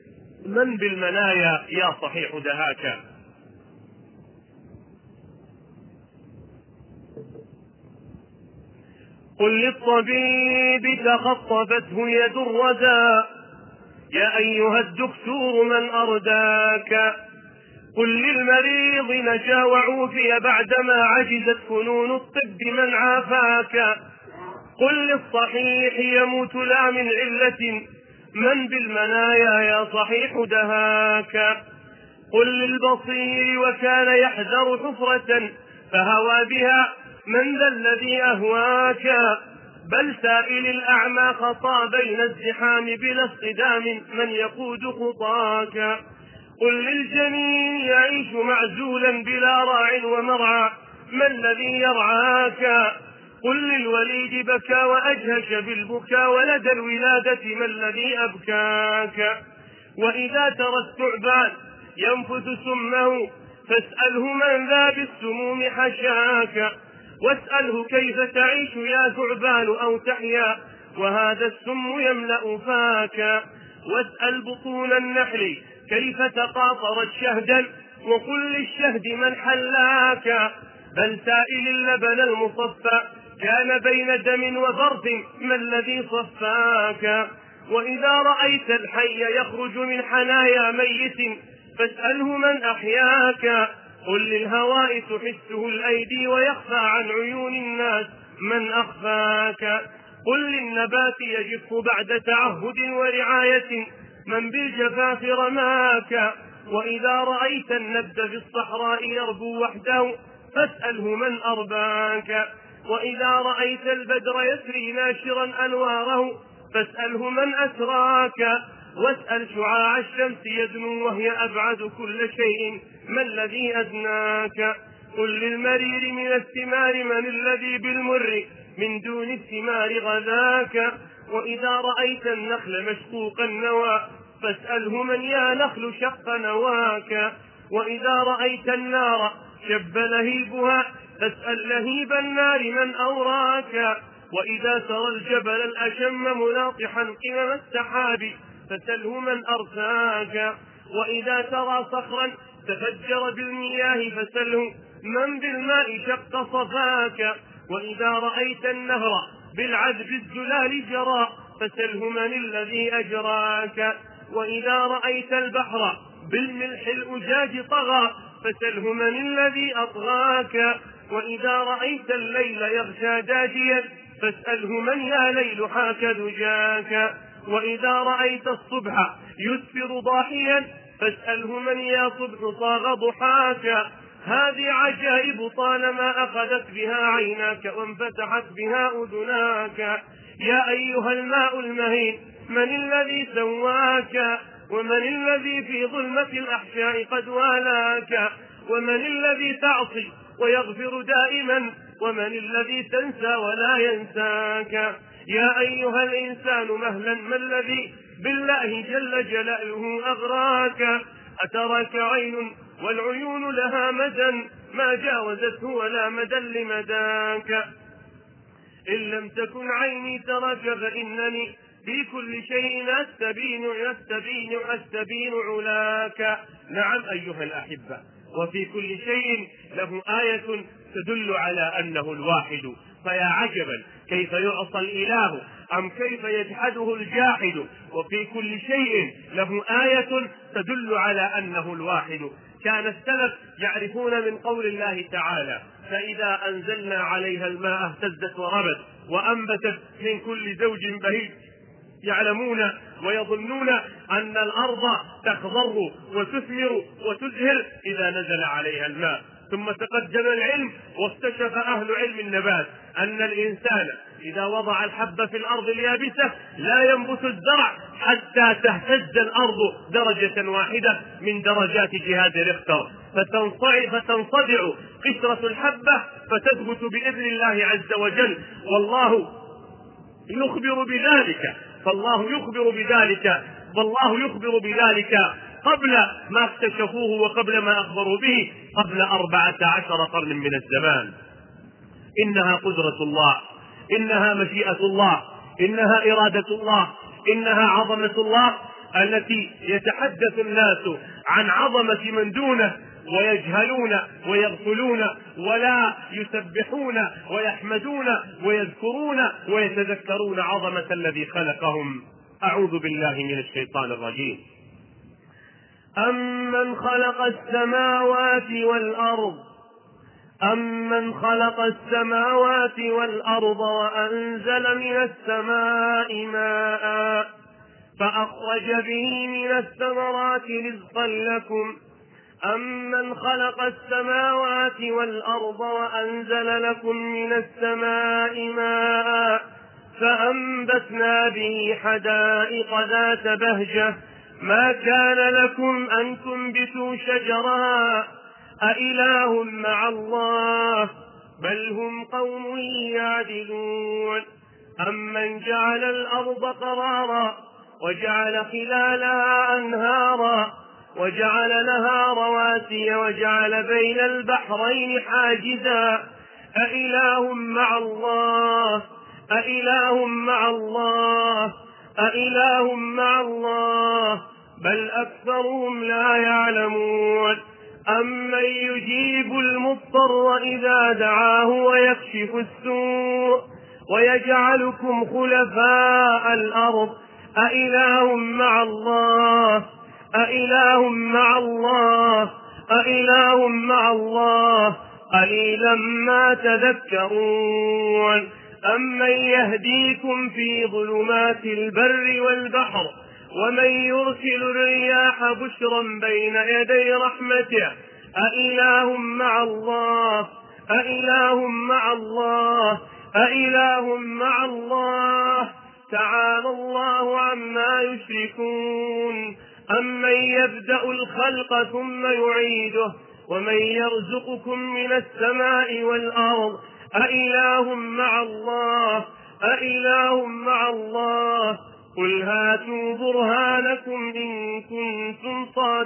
من بالمنايا يا صحيح دهاك. قل للطبيب تخطفته يد الردى: يا أيها الدكتور من أرداك. قل للمريض نجا وعوفي بعدما عجزت فنون الطب من عافاك. قل للصحيح يموت لا من علة من بالمنايا يا صحيح دهاك. قل للبصير وكان يحذر حفرة فهوى بها من ذا الذي أهواك. بل سائل الأعمى خطى بين الزحام بلا اصطدام من يقود خطاك. قل للجنين يعيش معزولا بلا راع ومرعى ما الذي يرعاك. قل للوليد بكى وأجهش بالبكى ولدى الولادة ما الذي أبكاك. وإذا ترى الثعبان ينفث سمه فاسأله من ذا بالسموم حشاك. واسأله كيف تعيش يا ثعبان أو تحيا وهذا السم يملأ فاك. واسأل بطون النحل كيف تقاطرت شهدا وقل للشهد من حلاك. بل سائل اللبن المصفى كان بين دم وبرد ما الذي صفاك. وإذا رأيت الحي يخرج من حنايا ميت فاسأله من أحياك. قل للهواء تحسه الأيدي ويخفى عن عيون الناس من أخفاك. قل للنبات يجف بعد تعهد ورعاية من بالجفاف رماك. وإذا رأيت النبت في الصحراء يربو وحده فاسأله من أرباك. وإذا رأيت البدر يسري ناشرا أنواره فاسأله من أسراك. واسأل شعاع الشمس يدنو وهي أبعد كل شيء ما الذي أدناك. قل للمرير من الثمار من الذي بالمر من دون الثمار غذاك. وإذا رأيت النخل مشقوق النوى فاسأله من يا نخل شق نواك. وإذا رأيت النار شب لهيبها فاسأل لهيب النار من أوراك. وإذا ترى الجبل الأشم ملاطحا قمم السحاب فسله من أرساك. وإذا ترى صخرا تفجر بالمياه فسله من بالماء شق صفاك. وإذا رأيت النهر بالعذب الزلال جرى فسله من الذي أجراك. وإذا رأيت البحر بالملح الأجاج طغى فسله من الذي أطغاك. وإذا رأيت الليل يغشى داجيا فاسأله من يا ليل حاك دجاك. وإذا رأيت الصبح يسفر ضاحيا فاسأله من يا صبح صاغ ضحاك. هذه عجائب طالما أخذت بها عيناك وانفتحت بها أذناك. يا أيها الماء المهين من الذي سواك. ومن الذي في ظلمة الأحشاء قد والاك. ومن الذي تعصي ويغفر دائما ومن الذي تنسى ولا ينساك. يا أيها الإنسان مهلا ما الذي بالله جل جلاله أغراك. أتراك عين والعيون لها مدى ما جاوزته ولا مدى لمداك. إن لم تكن عيني تراك فإنني في كل شيء أستبين أستبين أستبين علاك. نعم أيها الأحبة، وفي كل شيء له آية تدل على أنه الواحد. فيا عجبا كيف يعصى الإله أم كيف يجحده الجاحد. وفي كل شيء له آية تدل على أنه الواحد. كان السلف يعرفون من قول الله تعالى فإذا أنزلنا عليها الماء اهتزت وربت وأنبتت من كل زوج بهيج. يعلمون ويظنون أن الأرض تخضر وتثمر وتزهر إذا نزل عليها الماء. ثم تقدم العلم واكتشف أهل علم النبات أن الإنسان إذا وضع الحب في الأرض اليابسة لا ينبت الزرع حتى تهتز الأرض درجة واحدة من درجات جهاد ريختر فتنصدع قشرة الحبة فتثبت بإذن الله عز وجل. والله يخبر بذلك فالله يخبر بذلك والله يخبر بذلك قبل ما اكتشفوه وقبل ما أخبروا به قبل أربعة عشر قرن من الزمان. إنها قدرة الله، إنها مشيئة الله، إنها إرادة الله، إنها عظمة الله التي يتحدث الناس عن عظمة من دونه ويجهلون ويغفلون ولا يسبحون ويحمدون ويذكرون ويتذكرون عظمة الذي خلقهم. أعوذ بالله من الشيطان الرجيم. أمن خلق السماوات والأرض أمن خلق السماوات والأرض وأنزل من السماء ماء فأخرج به من الثمرات رزقا لكم أمن خلق السماوات والأرض وأنزل لكم من السماء ماء فأنبتنا به حدائق ذات بهجة ما كان لكم أن تنبتوا شجرها أإله مع الله بل هم قوم يعدلون أمن جعل الأرض قرارا وجعل خلالها أنهارا وجعل لها رواسي وجعل بين البحرين حاجزا أإله مع الله أإله مع الله أإله مع الله بل أكثرهم لا يعلمون أمن يجيب المضطر إذا دعاه ويكشف السوء ويجعلكم خلفاء الأرض أإله مع الله أإله مع الله أإله مع الله قليلا ما تذكرون أمن يهديكم في ظلمات البر والبحر ومن يرسل الرياح بشرا بين يدي رحمته أإله مع الله أإله مع الله أإله مع الله تعالى الله عما يشركون أمن يبدأ الخلق ثم يعيده ومن يرزقكم من السماء والأرض أإله مع الله أإله مع الله قل هاتوا برهانكم إن كنتم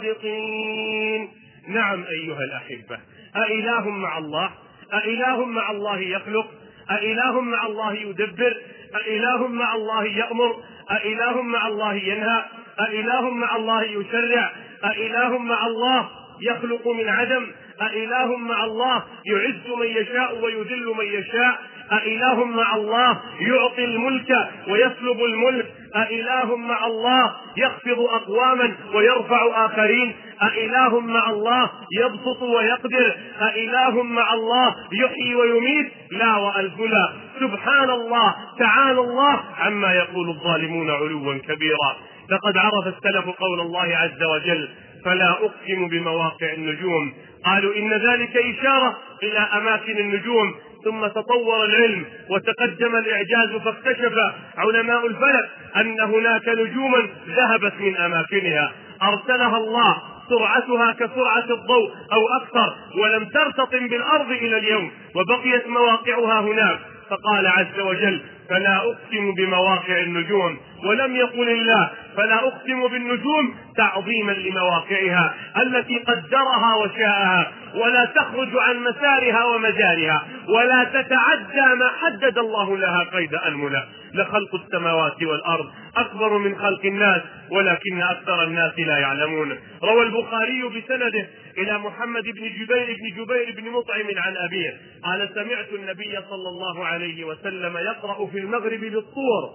صادقين. نعم أيها الأحبة، أإله مع الله؟ أإله مع الله يخلق؟ أإله مع الله يدبر؟ أإله مع الله يأمر؟ أإله مع الله ينهى؟ أإله مع الله يشرع؟ أإله مع الله يخلق من عدم؟ أإله مع الله يعز من يشاء ويذل من يشاء؟ أإله مع الله يعطي الملك ويسلب الملك؟ أإله مع الله يخفض أقواما ويرفع آخرين؟ أإله مع الله يبسط ويقدر؟ أإله مع الله يحيي ويميت؟ لا وألف لا. سبحان الله، تعالى الله عما يقول الظالمون علوا كبيرا. لقد عرف السلف قول الله عز وجل فلا أقسم بمواقع النجوم، قالوا إن ذلك إشارة إلى أماكن النجوم، ثم تطور العلم وتقدم الإعجاز فاكتشف علماء الفلك أن هناك نجوما ذهبت من أماكنها أرسلها الله سرعتها كسرعة الضوء أو أكثر ولم ترتطم بالأرض إلى اليوم وبقيت مواقعها هناك، فقال عز وجل فلا أقسم بمواقع النجوم، ولم يقل الله فلا أقسم بالنجوم تعظيما لمواقعها التي قدرها وشاءها، ولا تخرج عن مسارها ومجارها، ولا تتعدى ما حدد الله لها قيد أنملة. لخلق السماوات والأرض أكبر من خلق الناس ولكن أكثر الناس لا يعلمون. روى البخاري بسنده إلى محمد بن جبير بن جبير بن مطعم عن أبيه قال سمعت النبي صلى الله عليه وسلم يقرأ في المغرب بالطور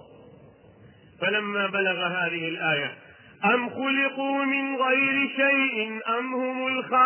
فلما بلغ هذه الآية أم خلقوا من غير شيء أم هم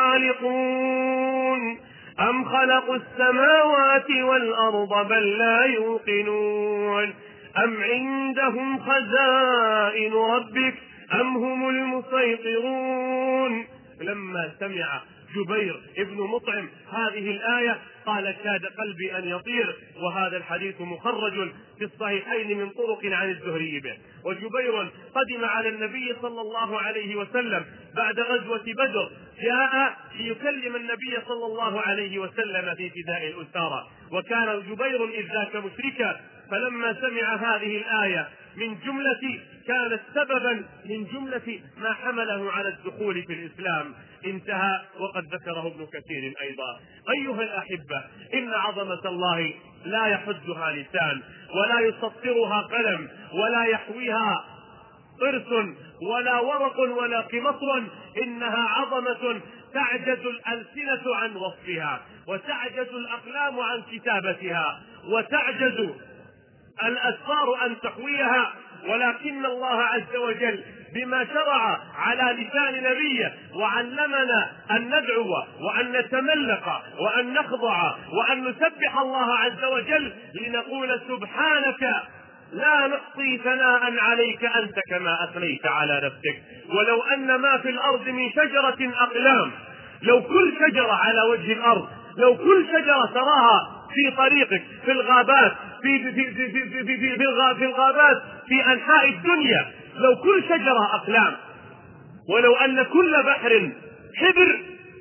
الخالقون أم خلقوا السماوات والأرض بل لا يوقنون أم عندهم خزائن ربك أم هم المسيطرون. لما سمع جبير ابن مطعم هذه الآية قال كاد قلبي أن يطير، وهذا الحديث مخرج في الصحيحين من طرق عن الزهري به. وجبير قدم على النبي صلى الله عليه وسلم بعد غزوة بدر، جاء ليكلم النبي صلى الله عليه وسلم في فداء الأسارى، وكان جبير إذ ذاك مشركا، فلما سمع هذه الآية من جملة كانت سببا من جملة ما حمله على الدخول في الإسلام انتهى، وقد ذكره ابن كثير أيضا. أيها الأحبة، إن عظمة الله لا يحدها لسان ولا يسطرها قلم ولا يحويها قرص ولا ورق ولا قمطر، إنها عظمة تعجز الألسنة عن وصفها وتعجز الأقلام عن كتابتها وتعجز الأسفار أن تحويها، ولكن الله عز وجل بما شرع على لسان نبيه وعلمنا أن ندعو وأن نتملق وأن نخضع وأن نسبح الله عز وجل لنقول سبحانك لا نحصي ثناء عليك أنت كما أثنيت على نفسك. ولو أن ما في الأرض من شجرة أقلام، لو كل شجرة على وجه الأرض، لو كل شجرة تراها في طريقك، في الغابات، في في في في في, في, في, في الغابات في أنحاء الدنيا، لو كل شجرة أقلام، ولو أن كل بحر حبر،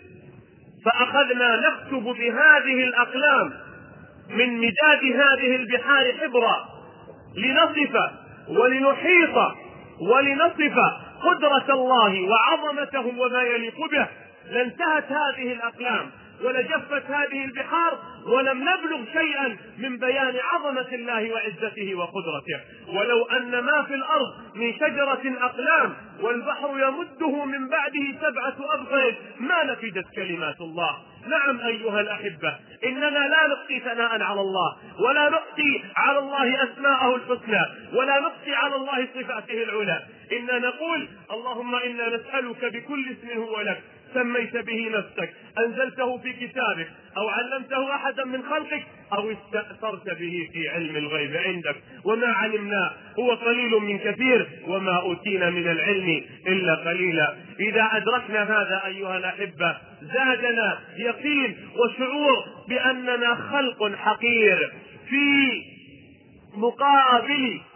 فأخذنا نكتب بهذه الأقلام من مداد هذه البحار حبرا لنصف ولنحيط ولنصف قدرة الله وعظمته وما يليق به، لانتهت هذه الأقلام ولجفت هذه البحار، ولم نبلغ شيئا من بيان عظمة الله وعزته وقدرته. ولو أن ما في الأرض من شجرة أقلام والبحر يمده من بعده سبعة أبحر ما نفدت كلمات الله. نعم أيها الأحبة، إننا لا نحصي ثناء على الله، ولا نحصي على الله أسماءه الحسنى، ولا نحصي على الله صفاته العلى. إننا نقول اللهم إنا نسألك بكل اسم هو لك سميت به نفسك، أنزلته في كتابك، أو علمته أحدا من خلقك، أو استأثرت به في علم الغيب عندك، وما علمنا هو قليل من كثير، وما أوتينا من العلم إلا قليلا. إذا أدركنا هذا أيها الأحبة زادنا يقين وشعور بأننا خلق حقير في مقابل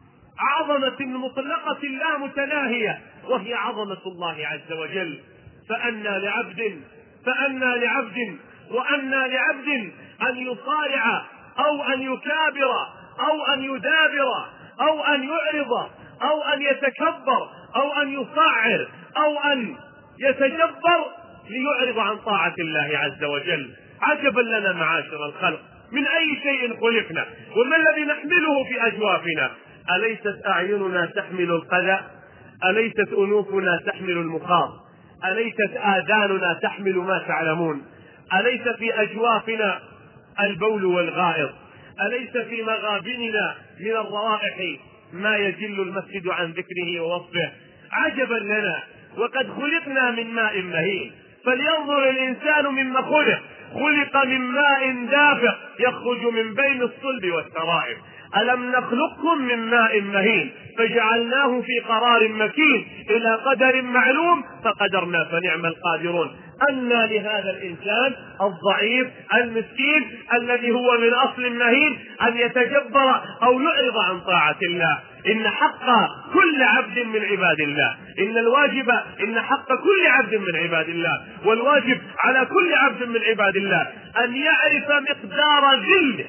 عظمة مطلقة لا متناهية، وهي عظمة الله عز وجل. فأنى لعبد فأنى لعبد وأنى لعبد أن يصارع أو أن يكابر أو أن يدابر أو أن يعرض أو أن يتكبر أو أن يصعر أو أن يتجبر ليعرض عن طاعة الله عز وجل. عجبا لنا معاشر الخلق، من أي شيء خلقنا؟ وما الذي نحمله في أجوافنا؟ أليست أعيننا تحمل القذى؟ أليست أنوفنا تحمل المخاض؟ أليست آذاننا تحمل ما تعلمون؟ أليس في أجوافنا البول والغائط؟ أليس في مغابننا من الروائح ما يجل المسجد عن ذكره ووصفه؟ عجبا لنا، وقد خلقنا من ماء مهين. فلينظر الإنسان مما خلق، خلق من ماء دافق يخرج من بين الصلب والترائب. ألم نخلقكم من ماء مهين فجعلناه في قرار مكين إلى قدر معلوم فقدرنا فنعم القادرون. أنى لهذا الإنسان الضعيف المسكين الذي هو من أصل مهين أن يتجبر أو يعرض عن طاعة الله؟ إن حق كل عبد من عباد الله، إن الواجب إن حق كل عبد من عباد الله، والواجب على كل عبد من عباد الله أن يعرف مقدار ذله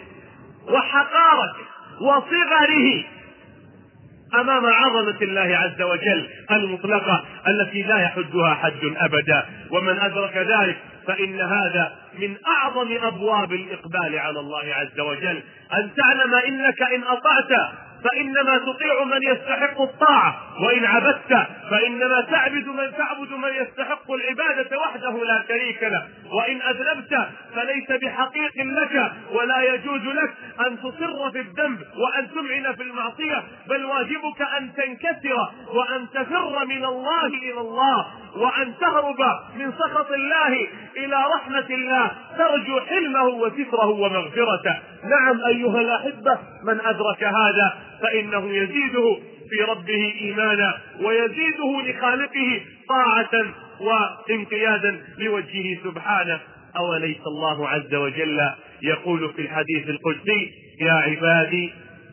وحقارته وصغره أمام عظمة الله عز وجل المطلقة التي لا يحدها حد أبدا. ومن أدرك ذلك فإن هذا من أعظم أبواب الإقبال على الله عز وجل، أن تعلم إنك إن أطعت فإنما تطيع من يستحق الطاعة، وإن عبدت فإنما تعبد من تعبد من يستحق العبادة وحده لا شريك له، وإن أذنبت فليس بحقيق لك ولا يجوز لك أن تصر في الذنب وأن تمعن في المعصية، بل واجبك أن تنكسر وأن تفر من الله إلى الله، وأن تهرب من سخط الله إلى رحمة الله، ترجو حلمه وستره ومغفرته. نعم أيها الأحبة، من أدرك هذا فإنه يزيده في ربه إيمانا ويزيده لخالقه طاعة وانقيادا لوجهه سبحانه. أوليس الله عز وجل يقول في الحديث القدسي: يا عبادي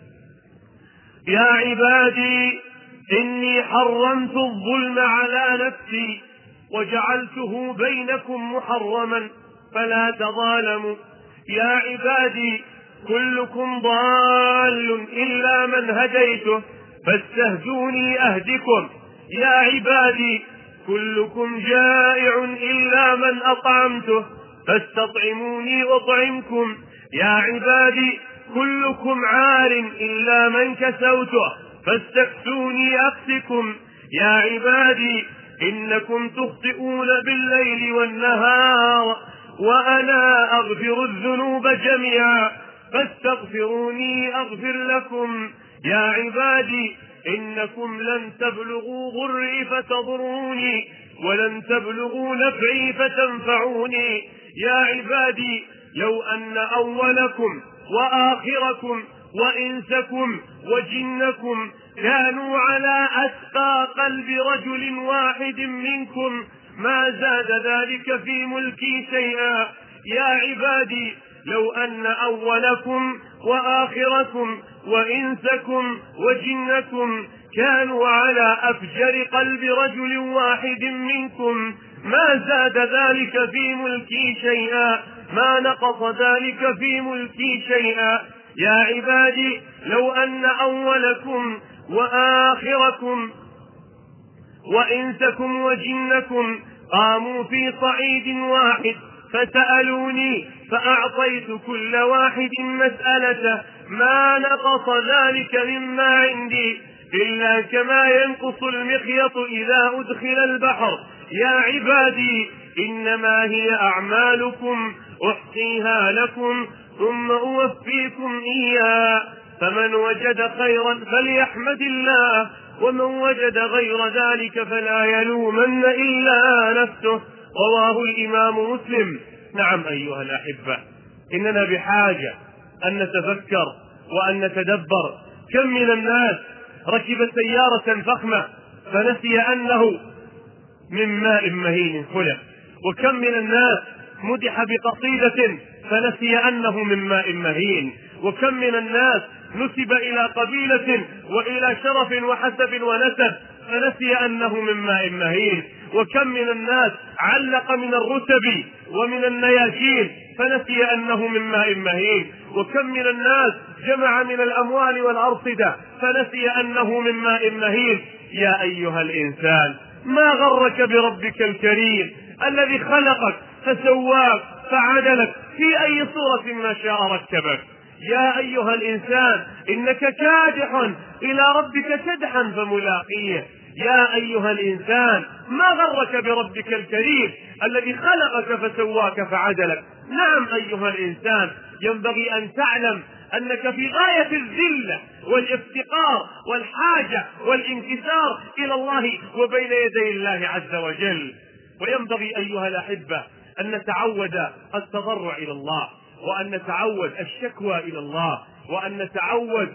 يا عبادي إني حرمت الظلم على نفسي وجعلته بينكم محرما فلا تظالموا. يا عبادي كلكم ضال إلا من هديته فاستهدوني أهدكم. يا عبادي كلكم جائع إلا من أطعمته فاستطعموني أطعمكم. يا عبادي كلكم عار إلا من كسوته فاستكسوني أكسكم. يا عبادي إنكم تخطئون بالليل والنهار وأنا أغفر الذنوب جميعا فاستغفروني أغفر لكم. يا عبادي إنكم لن تبلغوا ضري فتضروني ولن تبلغوا نفعي فتنفعوني. يا عبادي لو أن أولكم وآخركم وإنسكم وجنكم كانوا على أتقى قلب رجل واحد منكم ما زاد ذلك في ملكي شيئا. يا عبادي لو أن أولكم وآخركم وإنسكم وجنكم كانوا على أفجر قلب رجل واحد منكم ما زاد ذلك في ملكي شيئا ما نقص ذلك في ملكي شيئا. يا عبادي لو أن أولكم وآخركم وإنسكم وجنكم قاموا في صعيد واحد فسألوني فأعطيت كل واحد مسألته ما نقص ذلك مما عندي إلا كما ينقص المخيط إذا أدخل البحر. يا عبادي إنما هي أعمالكم أحصيها لكم ثم أوفيكم إياه فمن وجد خيرا فليحمد الله ومن وجد غير ذلك فلا يلومن إلا نفسه. رواه الإمام مسلم. نعم أيها الأحبة، إننا بحاجة أن نتفكر وأن نتدبر. كم من الناس ركب سيارة فخمة فنسي أنه من ماء مهين خلق، وكم من الناس مدح بقصيدة فنسي أنه من ماء مهين، وكم من الناس نسب إلى قبيلة وإلى شرف وحسب ونسب فنسي أنه من ماء مهين، وكم من الناس علق من الرتب ومن النياشين فنسي أنه من ماء مهين، وكم من الناس جمع من الأموال والأرصدة فنسي أنه من ماء مهين. يا أيها الإنسان ما غرك بربك الكريم الذي خلقك فسواك فعدلك في أي صورة ما شاء ركبك. يا أيها الإنسان إنك كادح إلى ربك كدحا فملاقيه. يا أيها الإنسان ما غرك بربك الكريم الذي خلقك فسواك فعدلك. نعم أيها الإنسان ينبغي أن تعلم أنك في غاية الذلة والافتقار والحاجة والانكسار إلى الله وبين يدي الله عز وجل. وينبغي أيها الأحبة أن نتعود التضرع إلى الله، وأن نتعود الشكوى إلى الله، وأن نتعود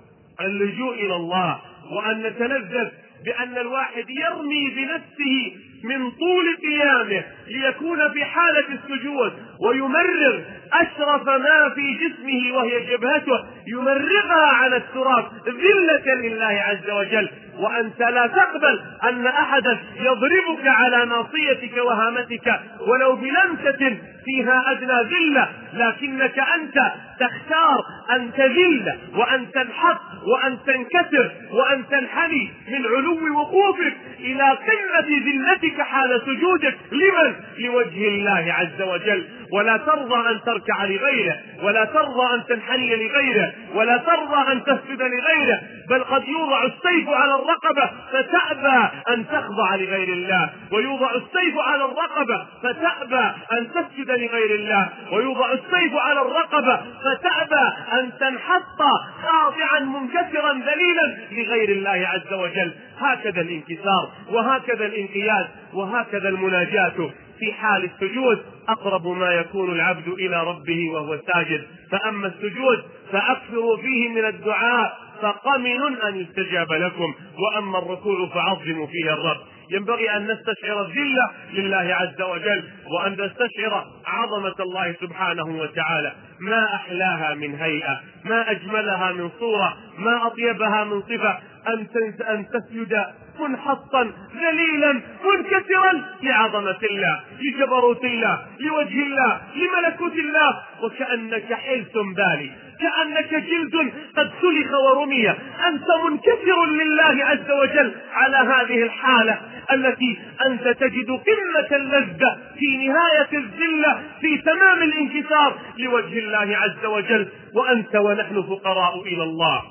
اللجوء إلى الله، وأن نتلذذ بأن الواحد يرمي بنفسه من طول قيامه ليكون في حالة السجود ويمرغ أشرف ما في جسمه وهي جبهته، يمرغها على التراب ذلة لله عز وجل. وأنت لا تقبل أن أحدا يضربك على ناصيتك وهامتك ولو بلمسة فيها أدنى ذلة، لكنك أنت تختار أن تذل وأن تنحط وأن تنكسر وأن تنحني من علو وقوفك إلى قمة ذلتك حال سجودك. لمن؟ لوجه الله عز وجل. ولا ترضى أن تركع لغيره، ولا ترضى أن تنحني لغيره، ولا ترضى أن تسجد لغيره، بل قد يوضع السيف على الرقبة فتأبى أن تخضع لغير الله، ويوضع السيف على الرقبة فتأبى أن تسجد لغير الله، ويوضع السيف على الرقبة فتأبى أن تنحط خاضعا منكسرا ذليلا لغير الله عز وجل. هكذا الانكسار وهكذا الانقياد وهكذا المناجاة في حال السجود. أقرب ما يكون العبد إلى ربه وهو ساجد، فأما السجود فأكثروا فيه من الدعاء فقمن أن يستجاب لكم، وأما الركوع فعظموا فيه الرب. ينبغي أن نستشعر الذلة لله عز وجل، وأن نستشعر عظمة الله سبحانه وتعالى. ما أحلاها من هيئة، ما أجملها من صورة، ما أطيبها من صفة أن تسجد منحطا ذليلا منكسرا لعظمة الله، لجبروت الله، لوجه الله، لملكوت الله، وكأنك حلس بالي، كأنك جلد قد سلخ ورمي. أنت منكسر لله عز وجل على هذه الحالة التي أنت تجد قمة اللذة في نهاية الذلة في تمام الانكسار لوجه الله عز وجل، وأنت ونحن فقراء إلى الله.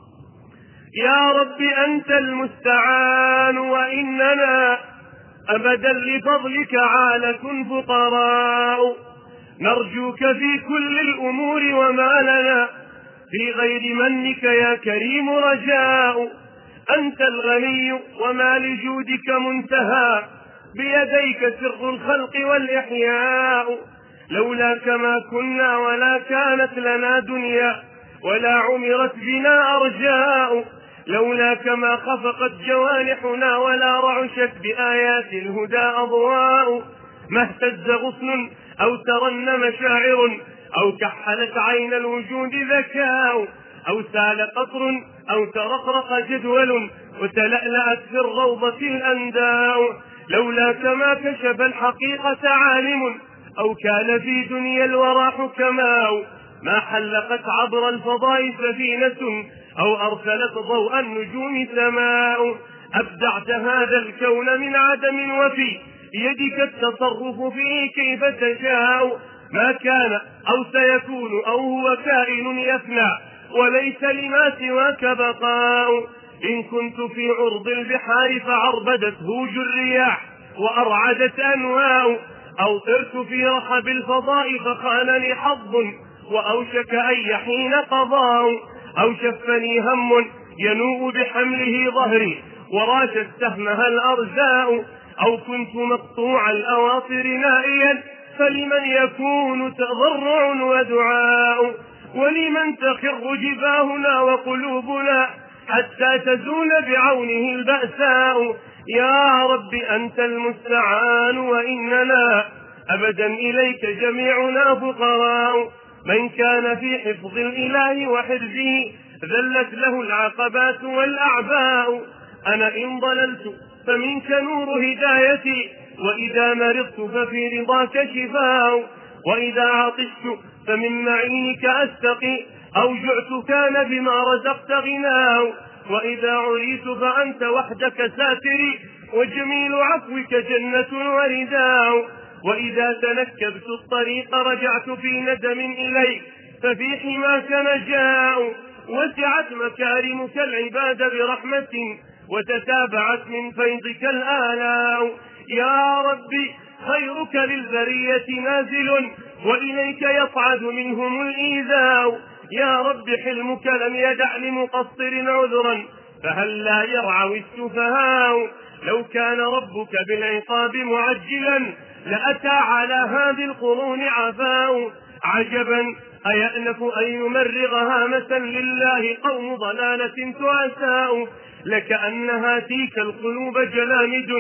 يا رب أنت المستعان وإننا أبدا لفضلك عالة فقراء، نرجوك في كل الأمور وما لنا في غير منك يا كريم رجاء. أنت الغني وما لجودك منتهى، بيديك سر الخلق والإحياء، لولاك ما كنا ولا كانت لنا دنيا ولا عمرت بنا أرجاء، لولاك ما خفقت جوانحنا ولا رعشت بآيات الهدى أضواء، ما اهتز غصن أو ترنم شاعر أو كحلت عين الوجود ذكاء، أو سال قطر أو ترقرق جدول وتلألأت في الروضة الأنداء. لولاك ما كشف الحقيقة عالم، أو كان في دنيا الورى حكماء. ما حلقت عبر الفضاء سفينة، أو أرسلت ضوء النجوم سماء. أبدعت هذا الكون من عدم، وفي يدك التصرف فيه كيف تشاء. ما كان أو سيكون أو هو كائن يفنى، وليس لما سواك بقاء. إن كنت في عرض البحار فعربدت هوج الرياح وأرعدت أنواء، أو طرت في رحب الفضاء فخانني حظ وأوشك أن يحين قضاء. أو شفني هم ينوء بحمله ظهري وراشت سهمها الأرزاء. أو كنت مقطوع الأواصر نائيا، فلمن يكون تضرع ودعاء. ولمن تخر جباهنا وقلوبنا حتى تزول بعونه البأساء. يا رب أنت المستعان، وإننا أبدا إليك جميعنا فقراء. من كان في حفظ الإله وحرزه ذلت له العقبات والأعباء. أنا إن ضللت فمنك نور هدايتي، وإذا مرضت ففي رضاك شفاء. وإذا عطشت فمن معينك أستقي، أو جعت كان بما رزقت غناء. وإذا عريت فأنت وحدك ساتري، وجميل عفوك جنة ورداء. وإذا تنكبت الطريق رجعت في ندم إليك، ففي حماك نجاء. وسعت مكارمك العباد برحمة، وتتابعت من فيضك الآلاء. يا ربي خيرك للبرية نازل، وإليك يصعد منهم الإيذاء. يا رب حلمك لم يدع لمقصر عذرا، فهل لا يرعوي السفهاء. لو كان ربك بالعقاب معجلا، لأتى على هذه القرون عفاء. عجبا أيأنف أن يمرغ هامة لله قوم ضلالة تؤساء. لكأن هاتيك القلوب جلامد،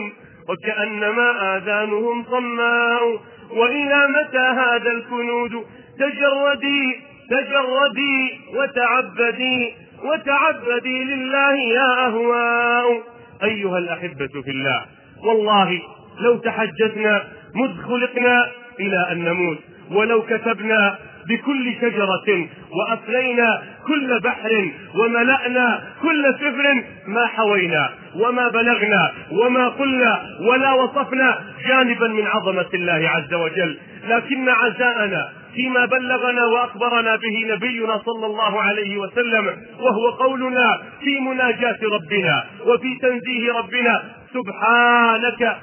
وكأنما آذانهم صماء. وإلى متى هذا الكنود؟ تجردي تجردي وتعبدي وتعبدي لله يا أهواء. أيها الأحبة في الله، والله لو تحجتنا مذ خلقنا إلى أن نموت، ولو كتبنا بكل شجرة وأفلينا كل بحر وملأنا كل سفر، ما حوينا وما بلغنا وما قلنا ولا وصفنا جانبا من عظمة الله عز وجل. لكن عزاءنا فيما بلغنا وأخبرنا به نبينا صلى الله عليه وسلم، وهو قولنا في مناجاة ربنا وفي تنزيه ربنا: سبحانك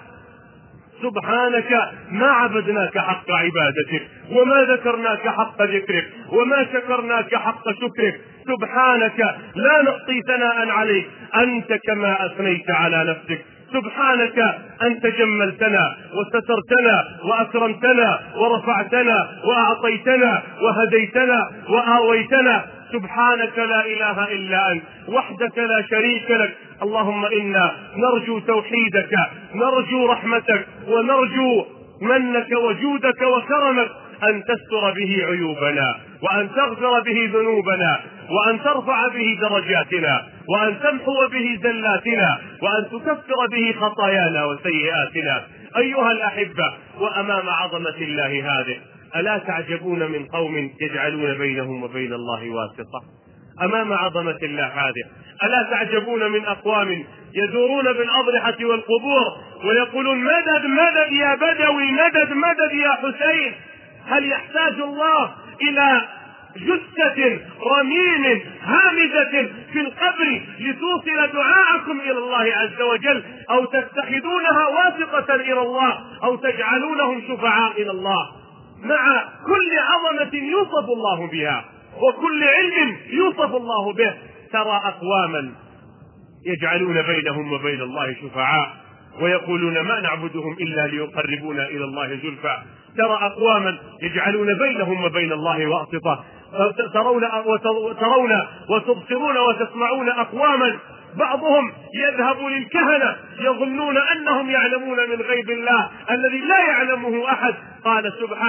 سبحانك ما عبدناك حق عبادتك، وما ذكرناك حق ذكرك، وما شكرناك حق شكرك. سبحانك لا نحصي ثناء عليك، أنت كما أثنيت على نفسك. سبحانك أنت جملتنا وسترتنا وأكرمتنا ورفعتنا وأعطيتنا وهديتنا وآويتنا. سبحانك لا إله إلا أنت وحدك لا شريك لك. اللهم إنا نرجو توحيدك، نرجو رحمتك، ونرجو منك وجودك وكرمك، أن تستر به عيوبنا، وأن تغفر به ذنوبنا، وأن ترفع به درجاتنا، وأن تمحو به زلاتنا، وأن تكفر به خطايانا وسيئاتنا. أيها الأحبة، وأمام عظمة الله هذه ألا تعجبون من قوم يجعلون بينهم وبين الله واسطة؟ أمام عظمة الله هذه ألا تعجبون من أقوام يدورون بالأضرحة والقبور ويقولون: مدد مدد يا بدوي، مدد مدد يا حسين. هل يحتاج الله إلى جثة رميم هامدة في القبر لتوصل دعاءكم إلى الله عز وجل، أو تتخذونها واثقة إلى الله، أو تجعلونهم شفعاء إلى الله؟ مع كل عظمة يوصف الله بها وكل علم يوصف الله به، ترى أقواما يجعلون بينهم وبين الله شفعاء ويقولون: ما نعبدهم إلا ليقربونا إلى الله زلفى. ترى أقواما يجعلون بينهم وبين الله واسطة. ترون وترون وتبصرون وتسمعون أقواما بعضهم يذهب للكهنة يظنون أنهم يعلمون من غيب الله الذي لا يعلمه أحد. قال سبحانه: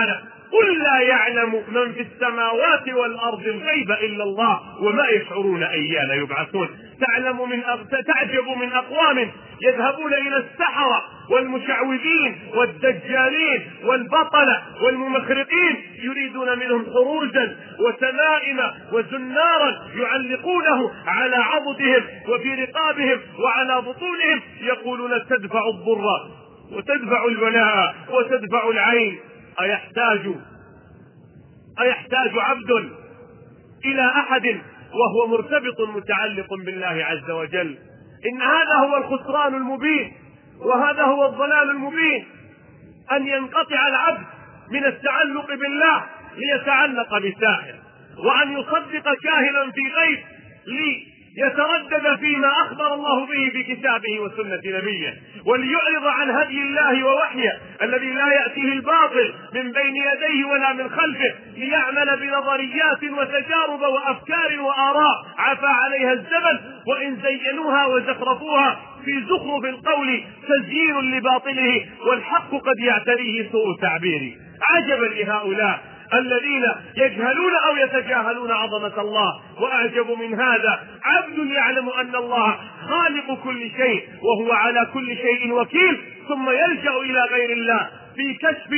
قل لا يعلم من في السماوات والأرض الغيب إلا الله وما يشعرون أيان يبعثون. تعلم من أغ... تعجب من أقوام يذهبون إلى السحرة والمشعوذين والدجالين والبطلة والممخرقين يريدون منهم خروجا وتمائم وزنارا يعلقونه على عضدهم وفي رقابهم وعلى بطونهم، يقولون تدفع الضر وتدفع البلاء وتدفع العين. أيحتاج أيحتاج عبد إلى أحد وهو مرتبط متعلق بالله عز وجل؟ إن هذا هو الخسران المبين وهذا هو الضلال المبين، أن ينقطع العبد من التعلق بالله ليتعلق بساحر، وأن يصدق كاهنا في غيب ليتردد فيما أخبر الله به في كتابه وسنة نبيه، وليعرض عن هدي الله ووحيه الذي لا يأتيه الباطل من بين يديه ولا من خلفه، ليعمل بنظريات وتجارب وأفكار وآراء عفى عليها الزمن، وإن زينوها وزخرفوها في زخرف القول تزيين لباطله، والحق قد يعتريه سوء تعبير. عجبا لهؤلاء الذين يجهلون أو يتجاهلون عظمة الله. وأعجب من هذا عبد يعلم أن الله خالق كل شيء وهو على كل شيء وكيل، ثم يلجأ إلى غير الله في كشف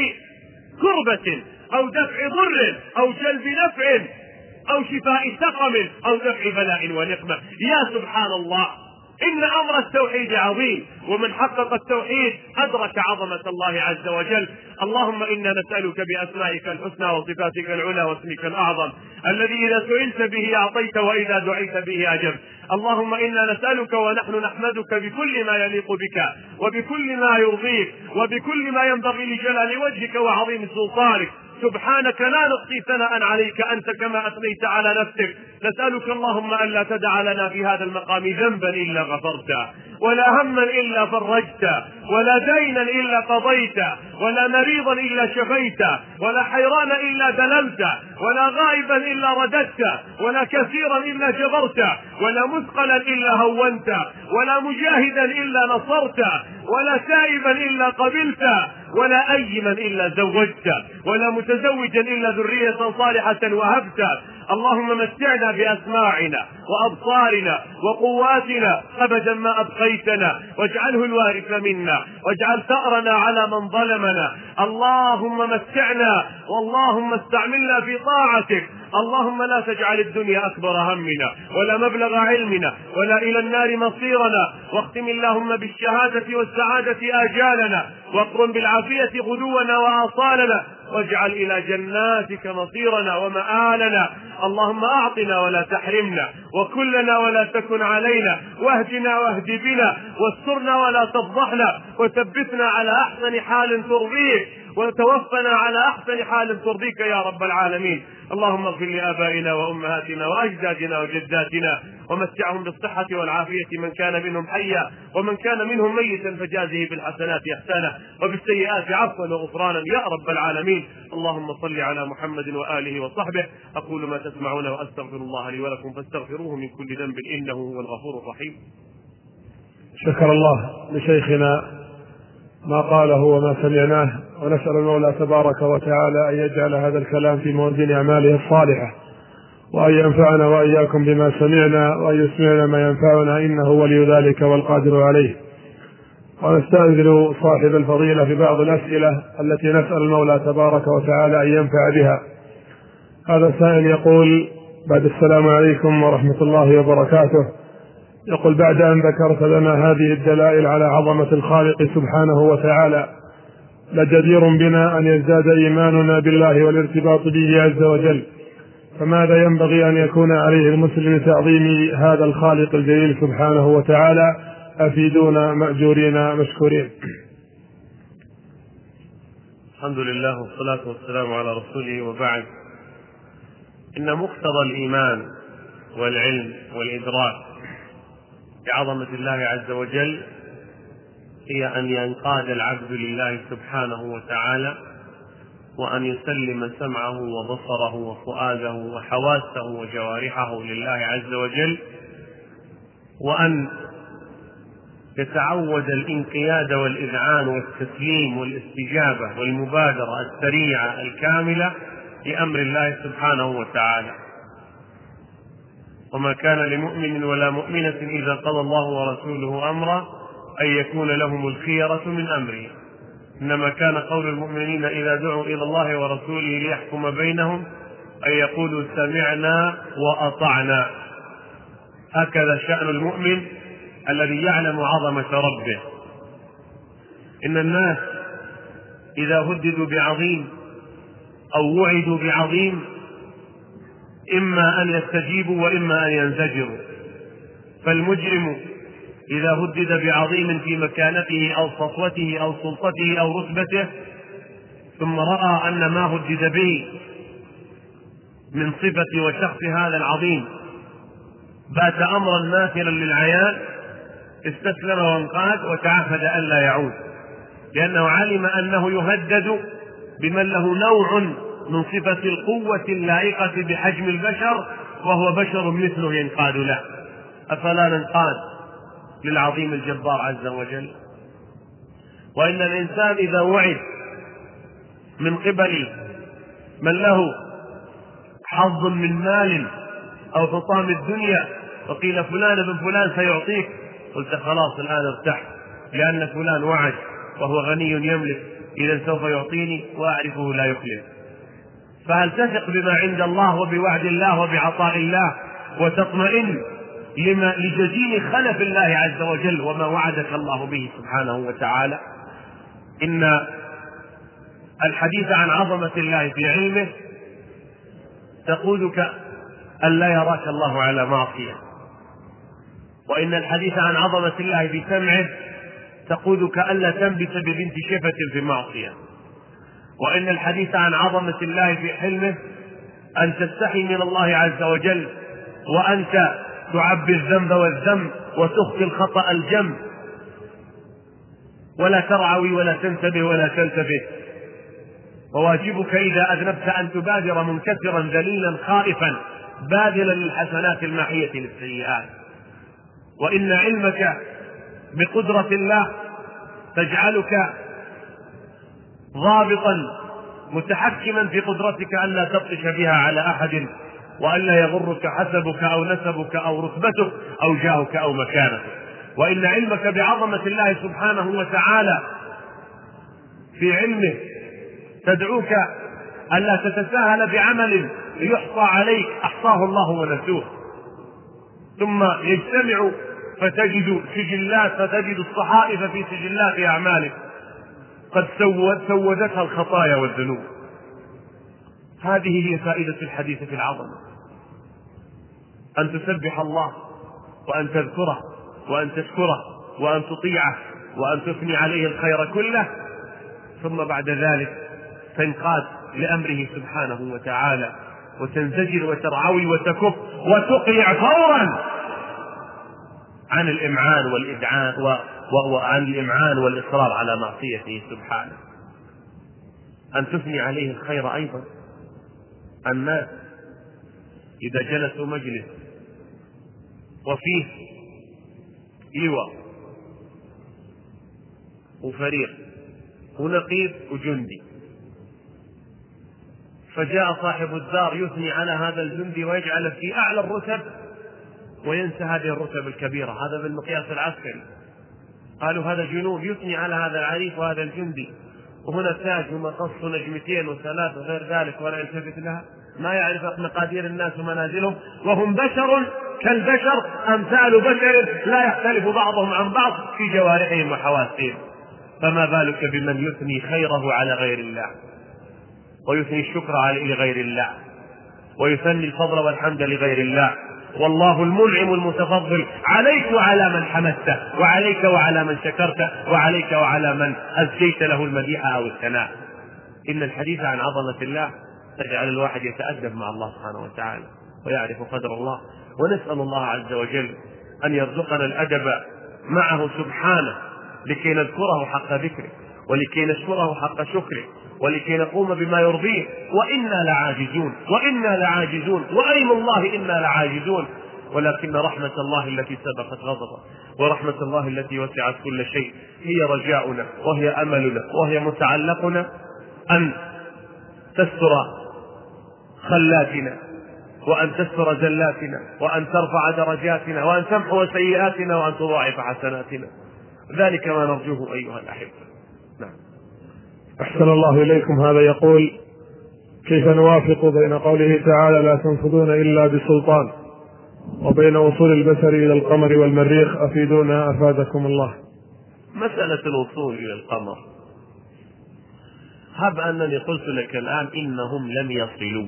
كربة أو دفع ضر أو جلب نفع أو شفاء سقم أو دفع بلاء ونقمة. يا سبحان الله، إن أمر التوحيد عظيم، ومن حقق التوحيد أدرك عظمة الله عز وجل. اللهم إنا نسألك بأسمائك الحسنى وصفاتك العلى واسمك الأعظم الذي إذا سئلت به أعطيت وإذا دعيت به أجبت. اللهم إنا نسألك ونحن نحمدك بكل ما يليق بك وبكل ما يرضيك وبكل ما ينبغي لجلال وجهك وعظيم سلطانك. سبحانك لا نحصي ثناء عليك أنت كما أثنيت على نفسك. نسألك اللهم أن لا تدع لنا في هذا المقام ذنبا إلا غفرته، ولا هما إلا فرجته، ولا دينا إلا قضيته، ولا مريضا إلا شفيته، ولا حيران إلا دللته، ولا غائبا إلا رددته، ولا كثيرا إلا جبرته، ولا مثقلا إلا هونته، ولا مجاهدا إلا نصرته، ولا تائبا إلا قبلته، ولا أيما إلا زوجته، ولا متزوجا إلا ذرية صالحة وهبته. اللهم متعنا بأسماعنا وأبصارنا وقواتنا أبدا ما أبقيتنا، واجعله الوارث منا، واجعل ثأرنا على من ظلمنا. اللهم متعنا واللهم استعملنا في طاعتك. اللهم لا تجعل الدنيا أكبر همنا ولا مبلغ علمنا ولا إلى النار مصيرنا، واختم اللهم بالشهادة والسعادة آجالنا، واقرن بالعافية غدونا وآصالنا، واجعل إلى جناتك مصيرنا ومآلنا. اللهم أعطنا ولا تحرمنا، وكلنا ولا تكن علينا، واهدنا واهد بنا، واسترنا ولا تفضحنا، وثبتنا على أحسن حال ترضيك، وتوفنا على أحسن حال ترضيك يا رب العالمين. اللهم اغفر لآبائنا وأمهاتنا وأجدادنا وجداتنا، ومتعهم بالصحة والعافية من كان منهم حيا، ومن كان منهم ميتا فجازه بالحسنات إحسانا وبالسيئات عفوا وغفرانا يا رب العالمين. اللهم صل على محمد وآله وصحبه. أقول ما تسمعون وأستغفر الله لي ولكم فاستغفروه من كل ذنب إنه هو الغفور الرحيم. شكر الله لشيخنا ما قاله وما سمعناه، ونسأل المولى تبارك وتعالى أن يجعل هذا الكلام في موازين أعماله الصالحة، وأن ينفعنا وإياكم بما سمعنا، وأن يسمعنا ما ينفعنا، إنه ولي ذلك والقادر عليه. ونستأذن صاحب الفضيلة في بعض الأسئلة التي نسأل المولى تبارك وتعالى أن ينفع بها. هذا سائل يقول: بعد السلام عليكم ورحمة الله وبركاته. يقول: بعد أن ذكرت لنا هذه الدلائل على عظمة الخالق سبحانه وتعالى، لجدير بنا أن يزداد إيماننا بالله والارتباط به عز وجل، فماذا ينبغي أن يكون عليه المسلم لتعظيم هذا الخالق الجليل سبحانه وتعالى؟ أفيدونا مأجورين مشكورين. الحمد لله والصلاة والسلام على رسوله، وبعد. إن مقتضى الإيمان والعلم والإدراك بعظمة الله عز وجل هي أن ينقاد العبد لله سبحانه وتعالى، وأن يسلم سمعه وبصره وفؤاده وحواسه وجوارحه لله عز وجل، وأن يتعود الانقياد والإذعان والتسليم والاستجابة والمبادرة السريعة الكاملة لأمر الله سبحانه وتعالى. وما كان لمؤمن ولا مؤمنة إذا قضى الله ورسوله أمرا أن يكون لهم الخيرة من أمره، إنما كان قول المؤمنين إذا دعوا إلى الله ورسوله ليحكم بينهم أن يقولوا سمعنا وأطعنا. هكذا شأن المؤمن الذي يعلم عظمة ربه. إن الناس إذا هددوا بعظيم أو وعدوا بعظيم إما أن يستجيبوا وإما أن ينزجروا. فالمجرم إذا هدد بعظيم في مكانته أو سطوته أو سلطته أو رتبته ثم رأى أن ما هدد به من صفة وشخص هذا العظيم بات أمرا ماثلا للعيان استسلم وانقاد وتعهد ألا يعود، لأنه علم أنه يهدد بمن له نوع من صفة القوة اللائقة بحجم البشر وهو بشر مثله ينقاد له. أفلا ننقاد للعظيم الجبار عز وجل؟ وإن الإنسان إذا وعد من قبل من له حظ من مال أو حطام الدنيا وقيل فلان بن فلان سيعطيك، قلت خلاص الآن ارتحت لأن فلان وعد وهو غني يملك، إذا سوف يعطيني وأعرفه لا يخلف. فهل تثق بما عند الله وبوعد الله وبعطاء الله وتطمئن لما لجزيل خلف الله عز وجل وما وعدك الله به سبحانه وتعالى؟ إن الحديث عن عظمة الله في علمه تقودك أن لا يراك الله على معصية، وإن الحديث عن عظمة الله في سمعه تقودك ألا تنبت ببنت شفة في معصية، وإن الحديث عن عظمة الله في حلمه أن تستحي من الله عز وجل وأنت تعبي الذنب والذنب وتخفي الخطأ الجم ولا ترعوي ولا تنتبه ولا تلتفت. وواجبك إذا أذنبت أن تبادر منكسرا ذليلا خائفا باذلا للحسنات الماحية للسيئات. وإن علمك بقدرة الله تجعلك ضابطا متحكما في قدرتك ألا تبطش بها على أحد وألا يغرك حسبك أو نسبك أو رتبتك أو جاهك أو مكانك. وإن علمك بعظمة الله سبحانه وتعالى في علمه تدعوك ألا تتساهل بعمل يحصى عليك أحصاه الله ونسوه، ثم يجتمع فتجد سجلات فتجد الصحائف في سجلات أعمالك قد سود سودتها الخطايا والذنوب. هذه هي فائدة الحديث في العظمة، أن تسبح الله وأن تذكره وأن تشكره وأن تطيعه وأن تثني عليه الخير كله، ثم بعد ذلك تنقاد لأمره سبحانه وتعالى وتنزجر وترعوي وتكف وتقلع فورا عن الإمعان والإدعان وعن الإمعان والإصرار على معصيته سبحانه. أن تثني عليه الخير أيضا. الناس إذا جلسوا مجلس وفيه لواء وفريق ونقيب وجندي، فجاء صاحب الدار يثني على هذا الجندي ويجعل في أعلى الرتب وينسى هذه الرتب الكبيرة، هذا بالمقياس العسكري. قالوا هذا جنود يثني على هذا العريف وهذا الجندي، وهنا تاج ومقص ونجمتين وثلاث وغير ذلك ولا يلتفت لها، ما يعرف مقادير الناس ومنازلهم، وهم بشر كالبشر أمثال بشر لا يختلف بعضهم عن بعض في جوارحهم وحواسهم. فما بالك بمن يثني خيره على غير الله ويثني الشكر على غير الله ويثني الفضل والحمد لغير الله. والله المنعم المتفضل عليك وعلى من حمدته، وعليك وعلى من شكرته، وعليك وعلى من أزكيت له المديح أو الثناء. إن الحديث عن عظمة الله تجعل الواحد يتأدب مع الله سبحانه وتعالى ويعرف قدر الله. ونسأل الله عز وجل أن يرزقنا الأدب معه سبحانه لكي نذكره حق ذكره ولكي نشكره حق شكره ولكي نقوم بما يرضيه. وإنا لعاجزون وإنا لعاجزون وأيم الله إنا لعاجزون. ولكن رحمة الله التي سبقت غضبه ورحمة الله التي وسعت كل شيء هي رجاؤنا وهي أملنا وهي متعلقنا أن تستر خلاتنا وأن تستر زلاتنا وأن ترفع درجاتنا وأن تمحو سيئاتنا وأن تضاعف حسناتنا. ذلك ما نرجوه أيها الأحبة. نعم. أحسن الله إليكم. هذا يقول: كيف نوافق بين قوله تعالى لا تنفذون إلا بسلطان وبين وصول البشر إلى القمر والمريخ؟ أفيدونا أفادكم الله. مسألة الوصول إلى القمر، هب أنني قلت لك الآن إنهم لم يصلوا،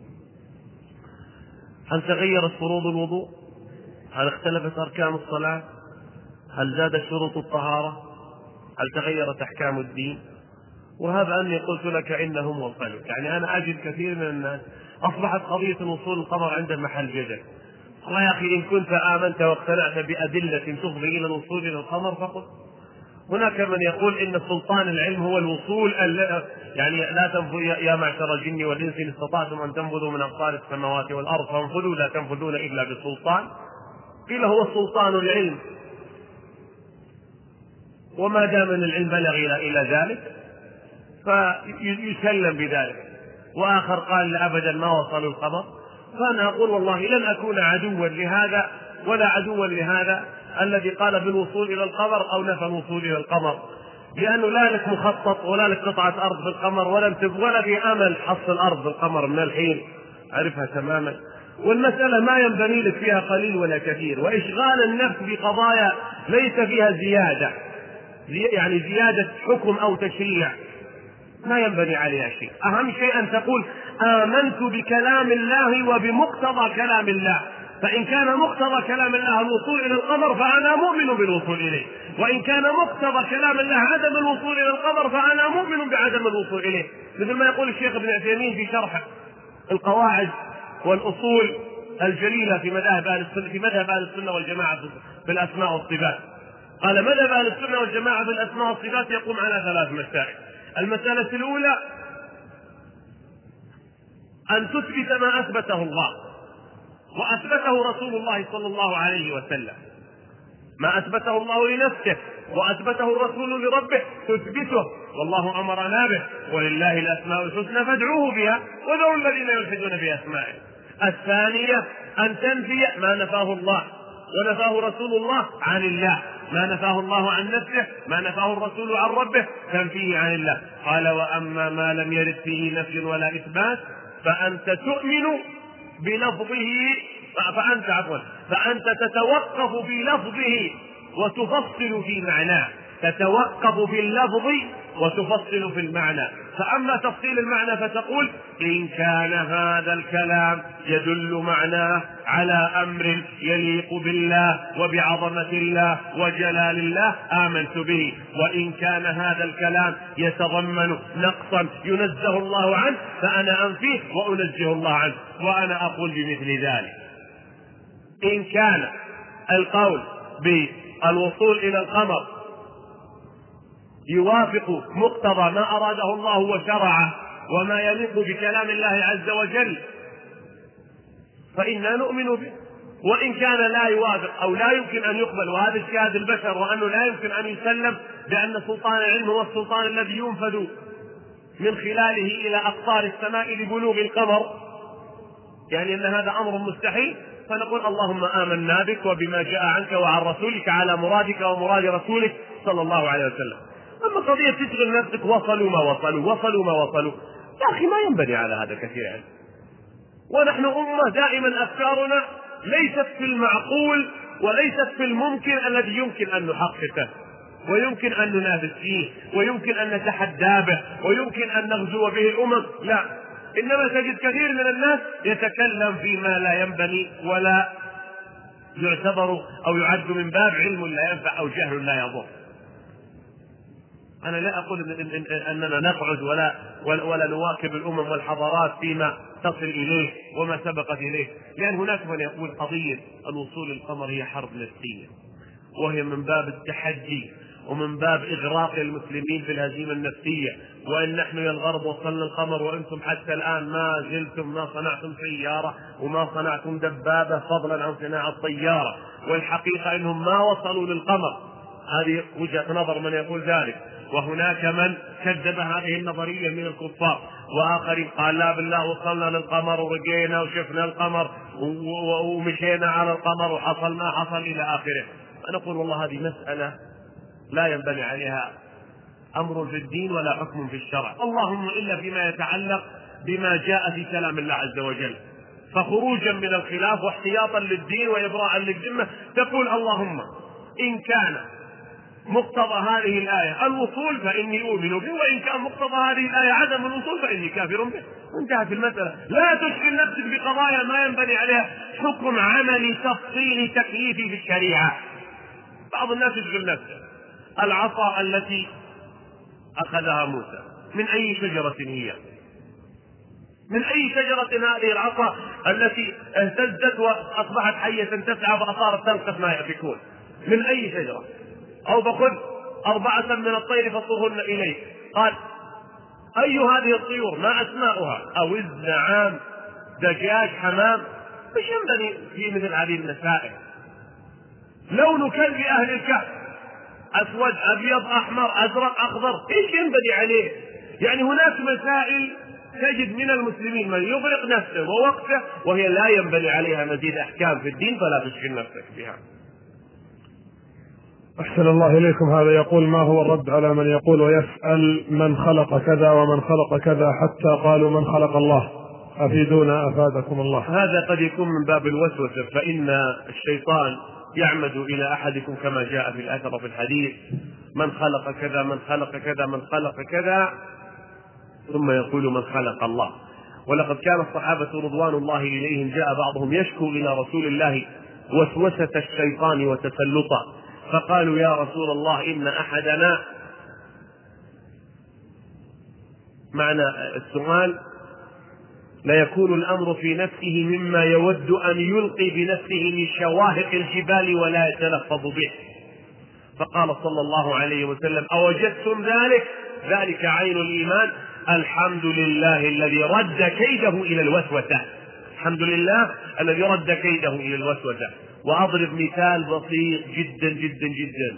هل تغيرت فروض الوضوء؟ هل اختلفت أركان الصلاة؟ هل زادت شروط الطهارة؟ هل تغيرت أحكام الدين؟ وهب أني قلت لك إنهم وصلوا، يعني أنا أجد كثير من الناس أصبحت قضية الوصول القمر عند محل جدل. والله يا أخي إن كنت آمنت واقتنعت بأدلة تفضي إلى الوصول إلى القمر فقل. هناك من يقول إن سلطان العلم هو الوصول، يعني لا تنفذوا يا معشر الجن والإنس إن استطعتم أن تنفذوا من أقطار السماوات والأرض فانفذوا لا تنفذون إلا بسلطان. قيل هو سلطان العلم، وما دام العلم بلغ إلى ذلك فيسلم بذلك. وآخر قال لا أبدا ما وصلوا القمر. فأنا أقول والله لن أكون عدوا لهذا ولا عدوا لهذا الذي قال بالوصول إلى القمر أو نفى الوصول إلى القمر، لأنه لا لك مخطط ولا لك قطعة أرض في القمر ولا ولا في أمل حصل الأرض في القمر من الحين، عرفها تماما. والمسألة ما ينبني لك فيها قليل ولا كثير، وإشغال النفس بقضايا ليس فيها زيادة، يعني زيادة حكم أو تشريع ما ينبني عليها شيء. أهم شيء أن تقول آمنت بكلام الله وبمقتضى كلام الله، فإن كان مقتضى كلام الله الوصول إلى القمر فأنا مؤمن بالوصول إليه، وإن كان مقتضى كلام الله عدم الوصول إلى القمر فأنا مؤمن بعدم الوصول إليه. مثل ما يقول الشيخ ابن عثيمين في شرح القواعد والأصول الجليلة في مذهب أهل السنة في مذهب أهل السنة والجماعة في الأسماء والصفات. قال مذهب أهل السنة والجماعة في الأسماء والصفات يقوم على ثلاث مسائل. المسألة الأولى أن تثبت ما أثبته الله وأثبته رسول الله صلى الله عليه وسلم، ما أثبته الله لنفسه وأثبته الرسول لربه تثبته، والله أمرنا به ولله الأسماء الحسنى فادعوه بها وذروا الذين يلحدون بأسمائه. الثانية أن تنفي ما نفاه الله ونفاه رسول الله عن الله، ما نفاه الله عن نفسه ما نفاه الرسول عن ربه تنفيه عن الله. قال وأما ما لم يرد فيه نفي ولا إثبات فأنت تؤمن بلفظه فأنت عفوا فأنت تتوقف في لفظه وتفصل في معناه، تتوقف في اللفظ وتفصل في المعنى. فأما تفصيل المعنى فتقول إن كان هذا الكلام يدل معناه على أمر يليق بالله وبعظمة الله وجلال الله آمنت به، وإن كان هذا الكلام يتضمن نقصا ينزه الله عنه فأنا أنفيه وأنزه الله عنه. وأنا أقول بمثل ذلك إن كان القول بالوصول إلى القمر يوافق مقتضى ما أراده الله وشرعه وما يليق بكلام الله عز وجل فإنا نؤمن به، وإن كان لا يوافق أو لا يمكن أن يقبل، وهذا اجتهاد البشر وأنه لا يمكن أن يسلم بأن سلطان العلم هو السلطان الذي ينفذ من خلاله إلى أقطار السماء لبلوغ القمر، يعني أن هذا أمر مستحيل، فنقول اللهم آمنا بك وبما جاء عنك وعن رسولك على مرادك ومراد رسولك صلى الله عليه وسلم. أما قضية تشغل نفسك وصلوا ما وصلوا وصلوا ما وصلوا، يا أخي ما ينبني على هذا كثير يعني. ونحن أمة دائما أفكارنا ليست في المعقول وليست في الممكن الذي يمكن أن نحققه ويمكن أن ننافس فيه ويمكن أن نتحدى به ويمكن أن نغزو به الأمم، لا، إنما تجد كثير من الناس يتكلم فيما لا ينبني ولا يعتبر أو يعد من باب علم لا ينفع أو جهل لا يضر. أنا لا أقول إن إن إن أننا نقعد ولا, ولا نواكب الأمم والحضارات فيما تصل إليه وما سبقت إليه، لأن هناك من يقول قضية الوصول للقمر هي حرب نفسية وهي من باب التحدي ومن باب إغراق المسلمين في الهزيمة النفسية، وإن نحن يا الغرب وصلنا القمر وأنتم حتى الآن ما زلتم ما صنعتم سيارة وما صنعتم دبابة فضلا عن صناعة طيارة، والحقيقة أنهم ما وصلوا للقمر. هذه وجهة نظر من يقول ذلك، وهناك من كذب هذه النظرية من الكفار، وآخرين قال لا بالله وصلنا للقمر ورقينا وشفنا القمر ومشينا على القمر وحصل ما حصل إلى آخره. فنقول والله هذه مسألة لا ينبني عليها أمر في الدين ولا حكم في الشرع، اللهم إلا فيما يتعلق بما جاء في كلام الله عز وجل. فخروجا من الخلاف واحتياطا للدين وإبراء للذمة تقول اللهم إن كان مقتضى هذه الآية الوصول فإني أؤمن به، وإن كان مقتضى هذه الآية عدم الوصول فإني كافر به، وانتهت المسألة. لا تشغل نفسك بقضايا ما ينبني عليها حكم عملي تفصيلي تكليفي في الشريعة. بعض الناس يشغل نفسه. العصا التي أخذها موسى من أي شجرة هي؟ من أي شجرة هذه العصا التي اهتزت وأصبحت حية تسعى فأصارت تلقف ما يأفكون؟ من أي شجرة؟ أو بخذ أربعة من الطير فصرهن إليك. قال أي هذه الطيور؟ ما أسماؤها؟ أوز، نعام، دجاج، حمام؟ ايش ينبني في مثل هذه المسائل؟ لون كلب أهل الكهف أسود أبيض أحمر أزرق أخضر، ايش ينبني عليه؟ يعني هناك مسائل تجد من المسلمين من يغرق نفسه ووقته وهي لا ينبني عليها مزيد أحكام في الدين، فلا تشغل نفسك بها. أحسن الله إليكم. هذا يقول ما هو الرد على من يقول ويسأل من خلق كذا ومن خلق كذا حتى قالوا من خلق الله؟ أفيدونا أفادكم الله. هذا قد يكون من باب الوسوسة، فإن الشيطان يعمد إلى أحدكم كما جاء في الأثر في الحديث من خلق كذا من خلق كذا من خلق كذا ثم يقول من خلق الله. ولقد كان الصحابة رضوان الله إليهم جاء بعضهم يشكو إلى رسول الله وسوسة الشيطان وتسلطه، فقالوا يا رسول الله إن أحدنا، معنى السؤال لا يكون الأمر في نفسه مما يود أن يلقي بنفسه من شواهق الجبال ولا يتلفظ به، فقال صلى الله عليه وسلم أوجدتم ذلك؟ ذلك عين الإيمان. الحمد لله الذي رد كيده إلى الوسوسة، الحمد لله الذي رد كيده إلى الوسوسة. وأضرب مثال بسيط جدا جدا جدا.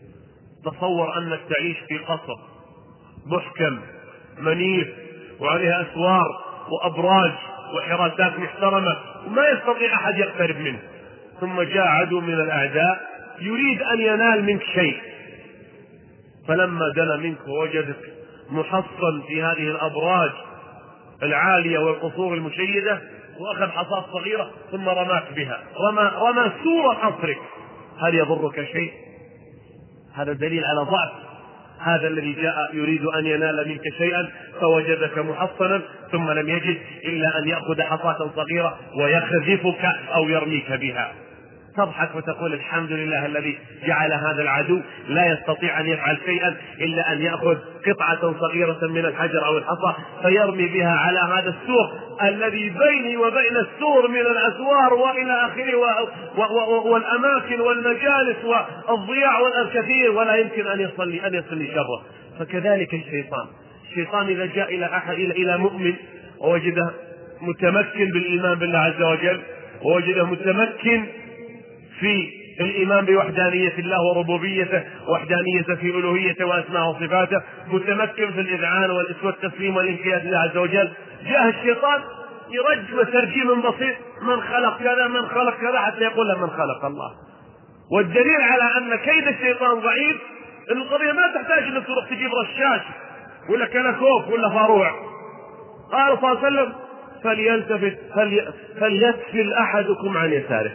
تصور أنك تعيش في قصر محكم منيف وعليها أسوار وأبراج وحراسات محترمة وما يستطيع أحد يقترب منه، ثم جاء عدو من الأعداء يريد أن ينال منك شيء، فلما دنا منك ووجدك محصن في هذه الأبراج العالية والقصور المشيدة وأخذ حصاة صغيرة ثم رماك بها، رمى, رمى سور قصرك، هل يضرك شيء؟ هذا دليل على ضعف هذا الذي جاء يريد أن ينال منك شيئا فوجدك محصنا ثم لم يجد إلا أن يأخذ حصاة صغيرة ويخذفك أو يرميك بها. تضحك وتقول الحمد لله الذي جعل هذا العدو لا يستطيع أن يفعل شيئا إلا أن يأخذ قطعة صغيرة من الحجر أو الحصى فيرمي بها على هذا السور الذي بيني وبين السور من الأسوار وإلى آخره والأماكن والمجالس والضياع والكثير ولا يمكن أن يصل أن يصل شره. فكذلك الشيطان، الشيطان إذا جاء إلى أحد إلى مؤمن ووجده متمكن بالإيمان بالله عز وجل ووجده متمكن في الإيمان بوحدانية الله وربوبيته ووحدانيته في ألوهيته وأسماء وصفاته، متمكن في الإذعان والتسليم والانقياد لله عز وجل، جاء الشيطان يرج وترجيم بسيط من خلق كذا من خلق كذا حتى يقول له من خلق الله. والدليل على أن كيد الشيطان ضعيف أن القضية ما تحتاج أن تروح تجيب رشاش ولا كنكوف ولا فاروع. قال صلى الله عليه وسلم فليلتفت فلي... فليتفل أحدكم عن يساره.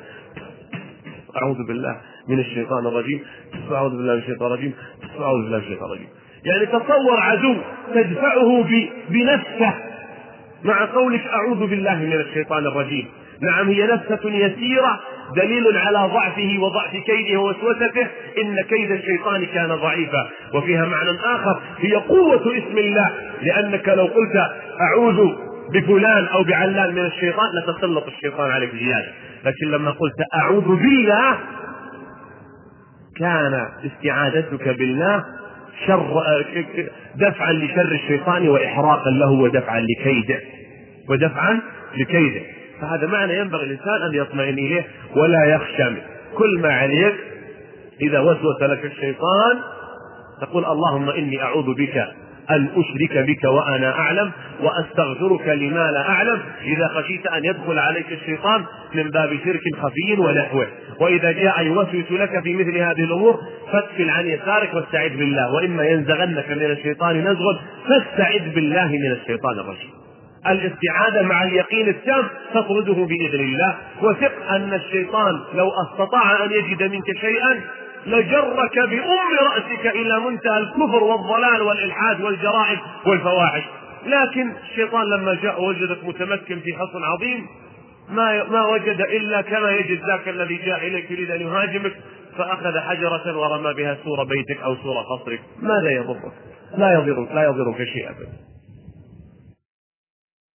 أعوذ بالله من الشيطان الرجيم، أعوذ بالله من الشيطان الرجيم، أعوذ بالله من الشيطان الرجيم. يعني تصور عدو تدفعه بنفسه مع قولك أعوذ بالله من الشيطان الرجيم. نعم هي نفسة يسيرة دليل على ضعفه وضعف كيده ووسوسته، إن كيد الشيطان كان ضعيفا. وفيها معنى آخر هي قوة اسم الله، لأنك لو قلت أعوذ بفلان أو بعلان من الشيطان لتسلط الشيطان عليك زيادة، لكن لما قلت أعوذ بالله كان استعاذتك بالله شر دفعا لشر الشيطان وإحراقا له ودفعا لكيده ودفعا لكيده. فهذا معنى ينبغي الإنسان أن يطمئن إليه ولا يخشى منه. كل ما عليك إذا وسوس لك الشيطان تقول اللهم إني أعوذ بك أن أشرك بك وأنا أعلم وأستغفرك لما لا أعلم، إذا خشيت أن يدخل عليك الشيطان من باب شرك خفي ونحوه. وإذا جاء يوسوس لك في مثل هذه الأمور فاتفل عن يسارك واستعذ بالله، وإما ينزغنك من الشيطان نزغ فاستعذ بالله من الشيطان الرجيم. الاستعاذة مع اليقين التام تطرده بإذن الله، وثق أن الشيطان لو استطاع أن يجد منك شيئا لجرك بأم رأسك إلى منتهى الكفر والضلال والإلحاد والجرائم والفواحش. لكن الشيطان لما جاء وجدك متمكن في حصن عظيم ما ما وجد إلا كما يجد ذاك الذي جاء إليك يريد أن يهاجمك، فأخذ حجرة ورمى بها سور بيتك أو سور قصرك. ماذا يضرك؟ لا يضرك لا يضرك شيئا.